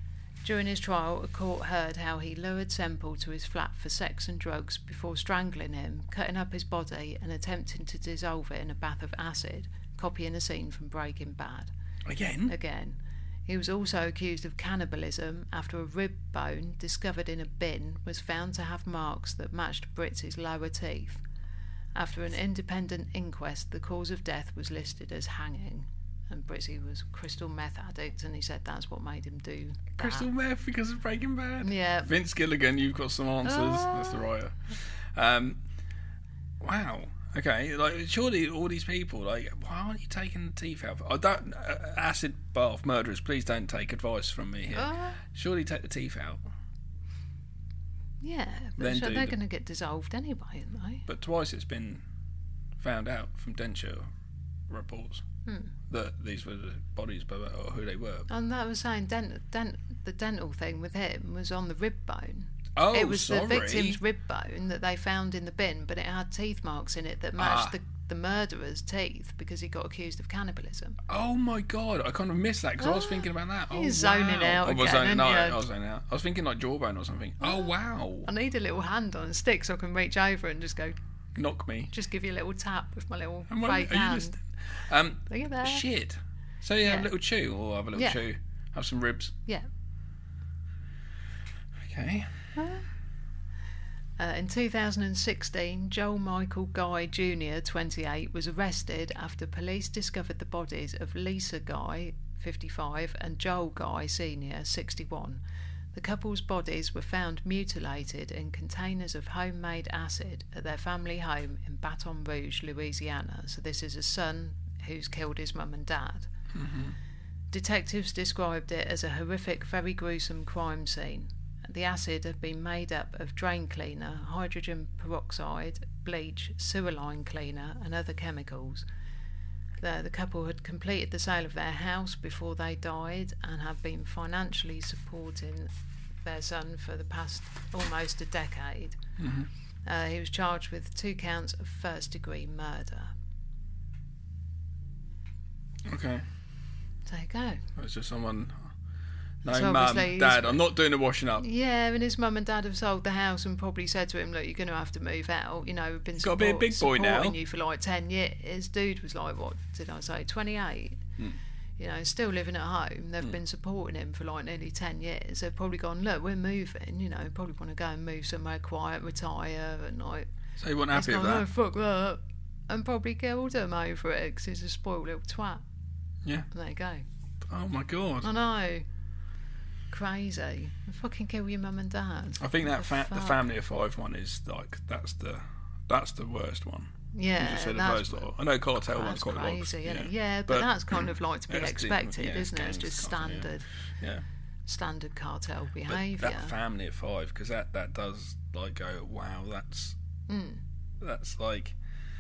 During his trial, a court heard how he lured Semple to his flat for sex and drugs before strangling him, cutting up his body and attempting to dissolve it in a bath of acid, copying a scene from Breaking Bad. Again? Again. He was also accused of cannibalism after a rib bone discovered in a bin was found to have marks that matched Britz's lower teeth. After an independent inquest, the cause of death was listed as hanging. And Britzy was a crystal meth addict, and he said that's what made him do that. Crystal meth because of Breaking Bad? Yeah. Vince Gilligan, you've got some answers. Ah. That's the writer. Um, wow. Okay. Like, surely all these people, like, why aren't you taking the teeth out? I don't. Uh, acid bath murderers, please don't take advice from me here. Ah. Surely take the teeth out. Yeah, but Then so do they're the- going to get dissolved anyway, aren't they? But twice it's been found out from denture reports Hmm. that these were the bodies, but or who they were. And that was saying dent, dent, the dental thing with him was on the rib bone. Oh, it was sorry. the victim's rib bone that they found in the bin, but it had teeth marks in it that matched Ah. the, the murderer's teeth because he got accused of cannibalism. Oh my god, I kind of missed that because I was Ah, thinking about that. Oh, you're zoning wow. out I was again, zoning, no, aren't you? I was zoning out. I was thinking like jawbone or something. Oh wow, I need a little hand on a stick so I can reach over and just go, knock me. just give you a little tap with my little Am I- fake are you hand. listening? Um, Look at that. shit. So you have Yeah. a little chew, or have a little Yeah. chew, have some ribs. Yeah. Okay. Uh, in two thousand sixteen, Joel Michael Guy Junior, twenty-eight, was arrested after police discovered the bodies of Lisa Guy, fifty-five, and Joel Guy Senior, sixty-one. The couple's bodies were found mutilated in containers of homemade acid at their family home in Baton Rouge, Louisiana. So this is a son who's killed his mum and dad. Mm-hmm. Detectives described it as a horrific, very gruesome crime scene. The acid had been made up of drain cleaner, hydrogen peroxide, bleach, sewer line cleaner and other chemicals. The, the couple had completed the sale of their house before they died and have been financially supporting their son for the past almost a decade. Mm-hmm. Uh, he was charged with two counts of first degree murder. Okay. There you go. It's just someone. No, So mum, obviously dad, he's- I'm not doing the washing up. Yeah, and his mum and dad have sold the house and probably said to him, look, you're going to have to move out. You know, we've been Gotta be a support- big boy now. supporting you for like ten years. Dude was like, what did I say, twenty-eight? Hmm. You know, still living at home. They've been supporting him for like nearly ten years. They've probably gone, look, we're moving. You know, probably want to go and move somewhere quiet, retire, and like. So you weren't He's happy with gone, that? oh, fuck that. And probably killed him over it because he's a spoiled little twat. Yeah. And there you go. Oh my god. I know. Crazy. Fucking kill your mum and dad. I think that What fa- the the fuck? family of five one is like that's the that's the worst one. Yeah, You just said that's, those lot. I know cartel one's that's quite crazy, like, isn't it? yeah. Yeah, but, But that's kind of like to be that's the- expected, yeah, it's isn't it? It's gangs just kind of, yeah. standard, Yeah. standard cartel But behaviour. that family of five, because that that does like go, wow, that's Mm. that's like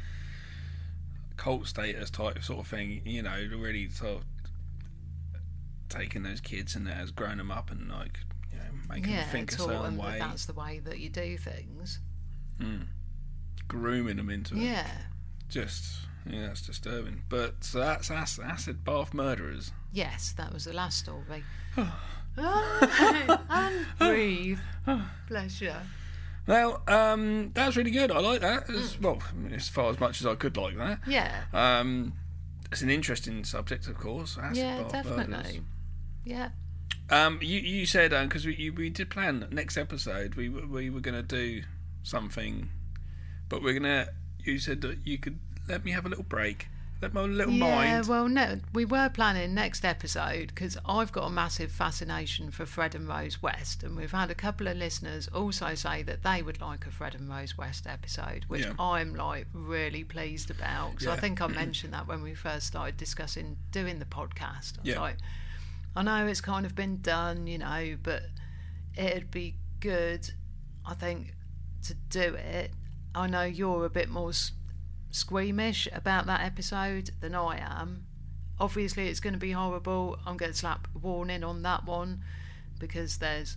cult status type sort of thing. You know, really sort of taking those kids and that has grown them up and like you know making Yeah, them think a taught certain them that way, that's the way that you do things. mm. grooming them into it. Yeah. Just yeah, that's disturbing. But so that's ac- acid bath murderers. Yes, that was the last story. Ah, and breathe. Bless you. Well, um, that was really good. I like that. Mm. As, well, as far as much as I could like that. Yeah. Um, it's an interesting subject, of course. Acid Yeah, bath definitely. murders. Yeah. Um, you you said because we you, we did plan next episode we were- we were going to do something, but we're gonna. You said that you could let me have a little break, let my little Yeah, mind. well, no, we were planning next episode because I've got a massive fascination for Fred and Rose West, and we've had a couple of listeners also say that they would like a Fred and Rose West episode, which Yeah. I'm like really pleased about because I Yeah. think I mentioned that when we first started discussing doing the podcast. I was Yeah. like, I know it's kind of been done, you know, but it'd be good, I think, to do it. I know you're a bit more s- squeamish about that episode than I am. Obviously, it's going to be horrible. I'm going to slap a warning on that one because there's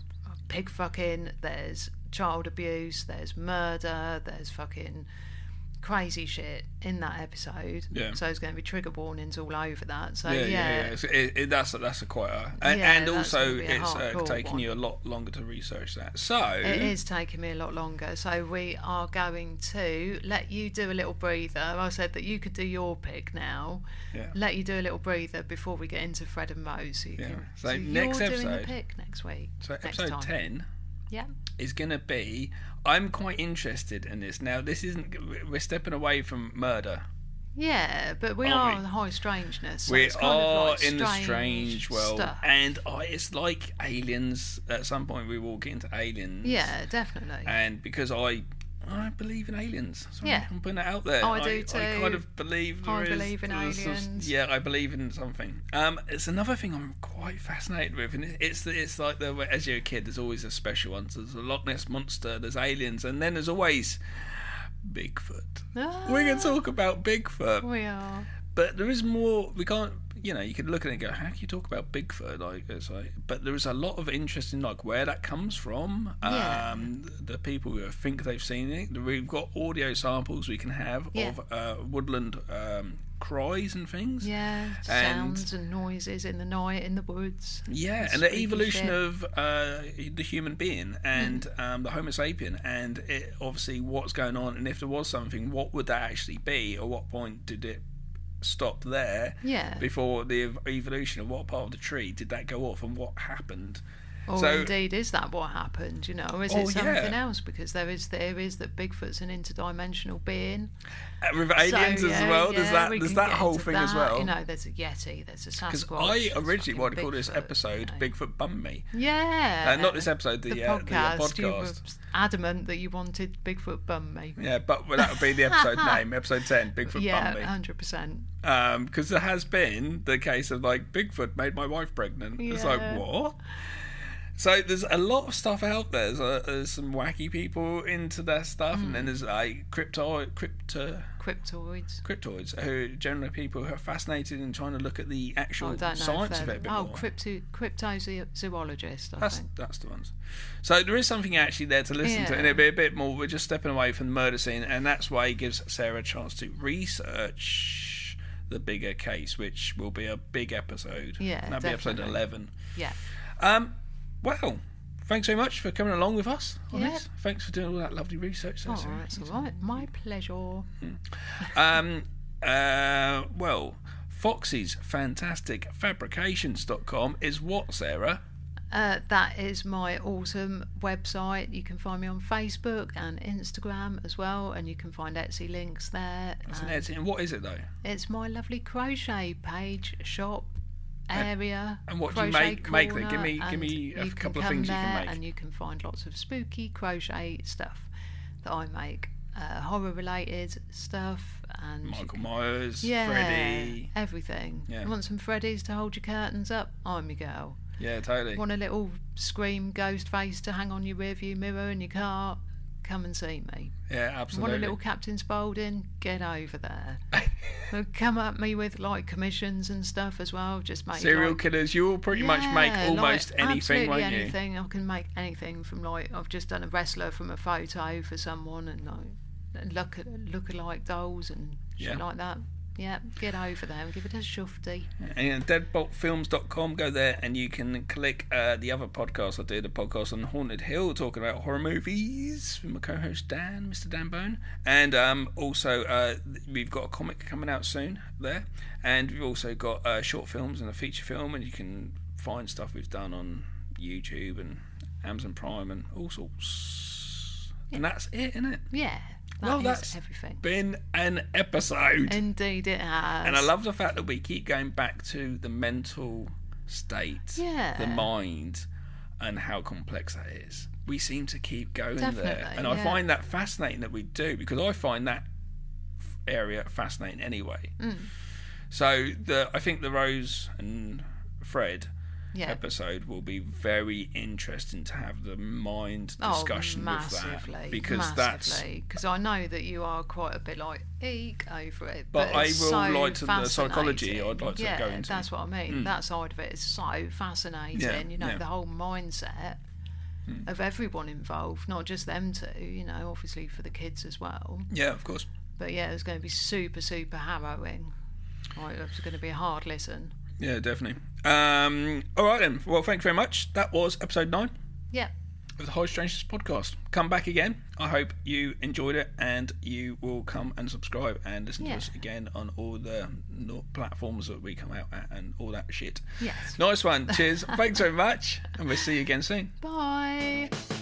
pig fucking, there's child abuse, there's murder, there's fucking crazy shit in that episode. Yeah. So there's going to be trigger warnings all over that. So Yeah, yeah, yeah, yeah. So it, it, that's a, that's a quite a, and, Yeah, and that's also gonna be a it's uh, hardcore taking one. you a lot longer to research that. So it is taking me a lot longer. So we are going to let you do a little breather. I said that you could do your pick now. Yeah. Let you do a little breather before we get into Fred and Rose. So, you Yeah. can, So so next you're doing episode- the pick next week. So next episode time. ten Yeah. is going to be. I'm quite interested in this now. This isn't. We're stepping away from murder. Yeah, but we Are are we? in the high strangeness. So we it's kind are of like in the strange strange world, stuff. and I, it's like aliens. At some point, we will get into aliens. Yeah, definitely. And because I. I believe in aliens. So Yeah. I'm putting it out there. I do I too. kind of believe there I is- believe in there's some- aliens. yeah, I believe in something. Um, it's another thing I'm quite fascinated with, and it- it's the, it's like the as you're a kid, there's always a special one. So there's a Loch Ness monster, there's aliens, and then there's always Bigfoot. Ah, We're going to talk about Bigfoot, we are. but there is more. We can't. You know, you could look at it and go, "How can you talk about Bigfoot?" Like, it's like, but there is a lot of interest in like where that comes from. Yeah. Um, the people who think they've seen it. We've got audio samples we can have Yeah. of uh, woodland um, cries and things. Yeah, And- sounds and noises in the night in the woods. Yeah, and the Spooky evolution shit. of uh, the human being and Mm. um, the Homo sapien, and it, obviously what's going on, and if there was something, what would that actually be? At what point did it stop there? Yeah. Before the ev- evolution of what part of the tree did that go off, and what happened? Or So- indeed, is that what happened? You know, or is Oh, it something yeah. else? Because there is theories that Bigfoot's an interdimensional being. Uh, with aliens So, as yeah, well. There's yeah, that. we There's can that get whole into thing as that. well. You know, there's a Yeti, there's a Sasquatch. Because I there's originally fucking wanted to call this Bigfoot, episode you know. "Bigfoot Bum Me." Yeah. Uh, not this episode, the, the uh, the, uh, podcast. You were podcast. adamant that you wanted Bigfoot Bum Me. Yeah, but well, that would be the episode name, episode ten, Bigfoot Yeah, Bum Me. one hundred percent. Because there has been the case of like Bigfoot made my wife pregnant. It's like Yeah. what? So there's a lot of stuff out there. There's, uh, there's some wacky people into that stuff, and then Mm. there's like crypto, crypto, Cryptoids. cryptoids, who generally people who are fascinated in trying to look at the I actual don't know. if science of they're- it a bit oh, more. crypto, cryptozoologist, I That's think. that's the ones. So there is something actually there to listen to, Yeah. and it'll be a bit more. We're just stepping away from the murder scene, and that's why it gives Sarah a chance to research the bigger case, which will be a big episode. Yeah, that'll be episode definitely. eleven. Yeah. Um, well, thanks very much for coming along with us on Yeah. this. Thanks for doing all that lovely research. There, Oh, Sarah. that's all right. My pleasure. Um, uh, well, Foxy's Fantastic Fabrications dot com is what, Sarah? Uh, that is my awesome website. You can find me on Facebook and Instagram as well, and you can find Etsy links there. That's an And Etsy. And what is it though? It's my lovely crochet page, shop, area. and what do you crochet make- make there? corner, Give me- give and me a you couple of come things you there can make. And you can find lots of spooky crochet stuff that I make, uh, horror related stuff, and you Michael can- Myers, yeah, Freddy. everything. Yeah. You want some Freddies to hold your curtains up? I'm your girl. Yeah, totally. Want a little scream ghost face to hang on your rearview mirror in your car? Come and see me. Yeah, absolutely. Want a little Captain Spaulding? Get over there. Well, come at me with like commissions and stuff as well. Just make Serial like, killers, you'll pretty much make Yeah, almost like, anything, absolutely won't anything. I can make anything from like I've just done a wrestler from a photo for someone and like look look-alike dolls and shit Yeah. like that. Yeah, get over there and give it a shufty. you? And deadbolt films dot com, go there and you can click uh, the other podcast I did, a podcast on Haunted Hill, talking about horror movies with my co-host Dan, Mister Dan Bone. And um, also, uh, we've got a comic coming out soon there. And we've also got uh, short films and a feature film, and you can find stuff we've done on YouTube and Amazon Prime and all sorts. And that's it, isn't it? Yeah, that Well, is that's everything. been an episode. Indeed, it has. And I love the fact that we keep going back to the mental state, Yeah. the mind, and how complex that is. We seem to keep going there. Definitely, And I yeah. find that fascinating that we do, because I find that f- area fascinating anyway. Mm. So the I think the Rose and Fred Yeah. episode will be very interesting to have the mind Oh, discussion massively, with that, because massively. Because I know that you are quite a bit like eek over it, But but, I it's will so like to the psychology fascinating. I'd like to yeah, go into. that's what I mean. Mm. That side of it is so fascinating. Yeah, you know, yeah. the whole mindset of everyone involved, not just them two. You know, obviously for the kids as well. Yeah, of course. but yeah, it's going to be super, super harrowing. Right, it's going to be a hard listen. Yeah, definitely. Um, all right then. Well, thanks very much. That was episode nine. Yeah. Of the High Strangeness podcast. Come back again. I hope you enjoyed it, and you will come and subscribe and listen yeah. to us again on all the platforms that we come out at and all that shit. Yes. Nice one. Cheers. Thanks very much, and we'll see you again soon. Bye.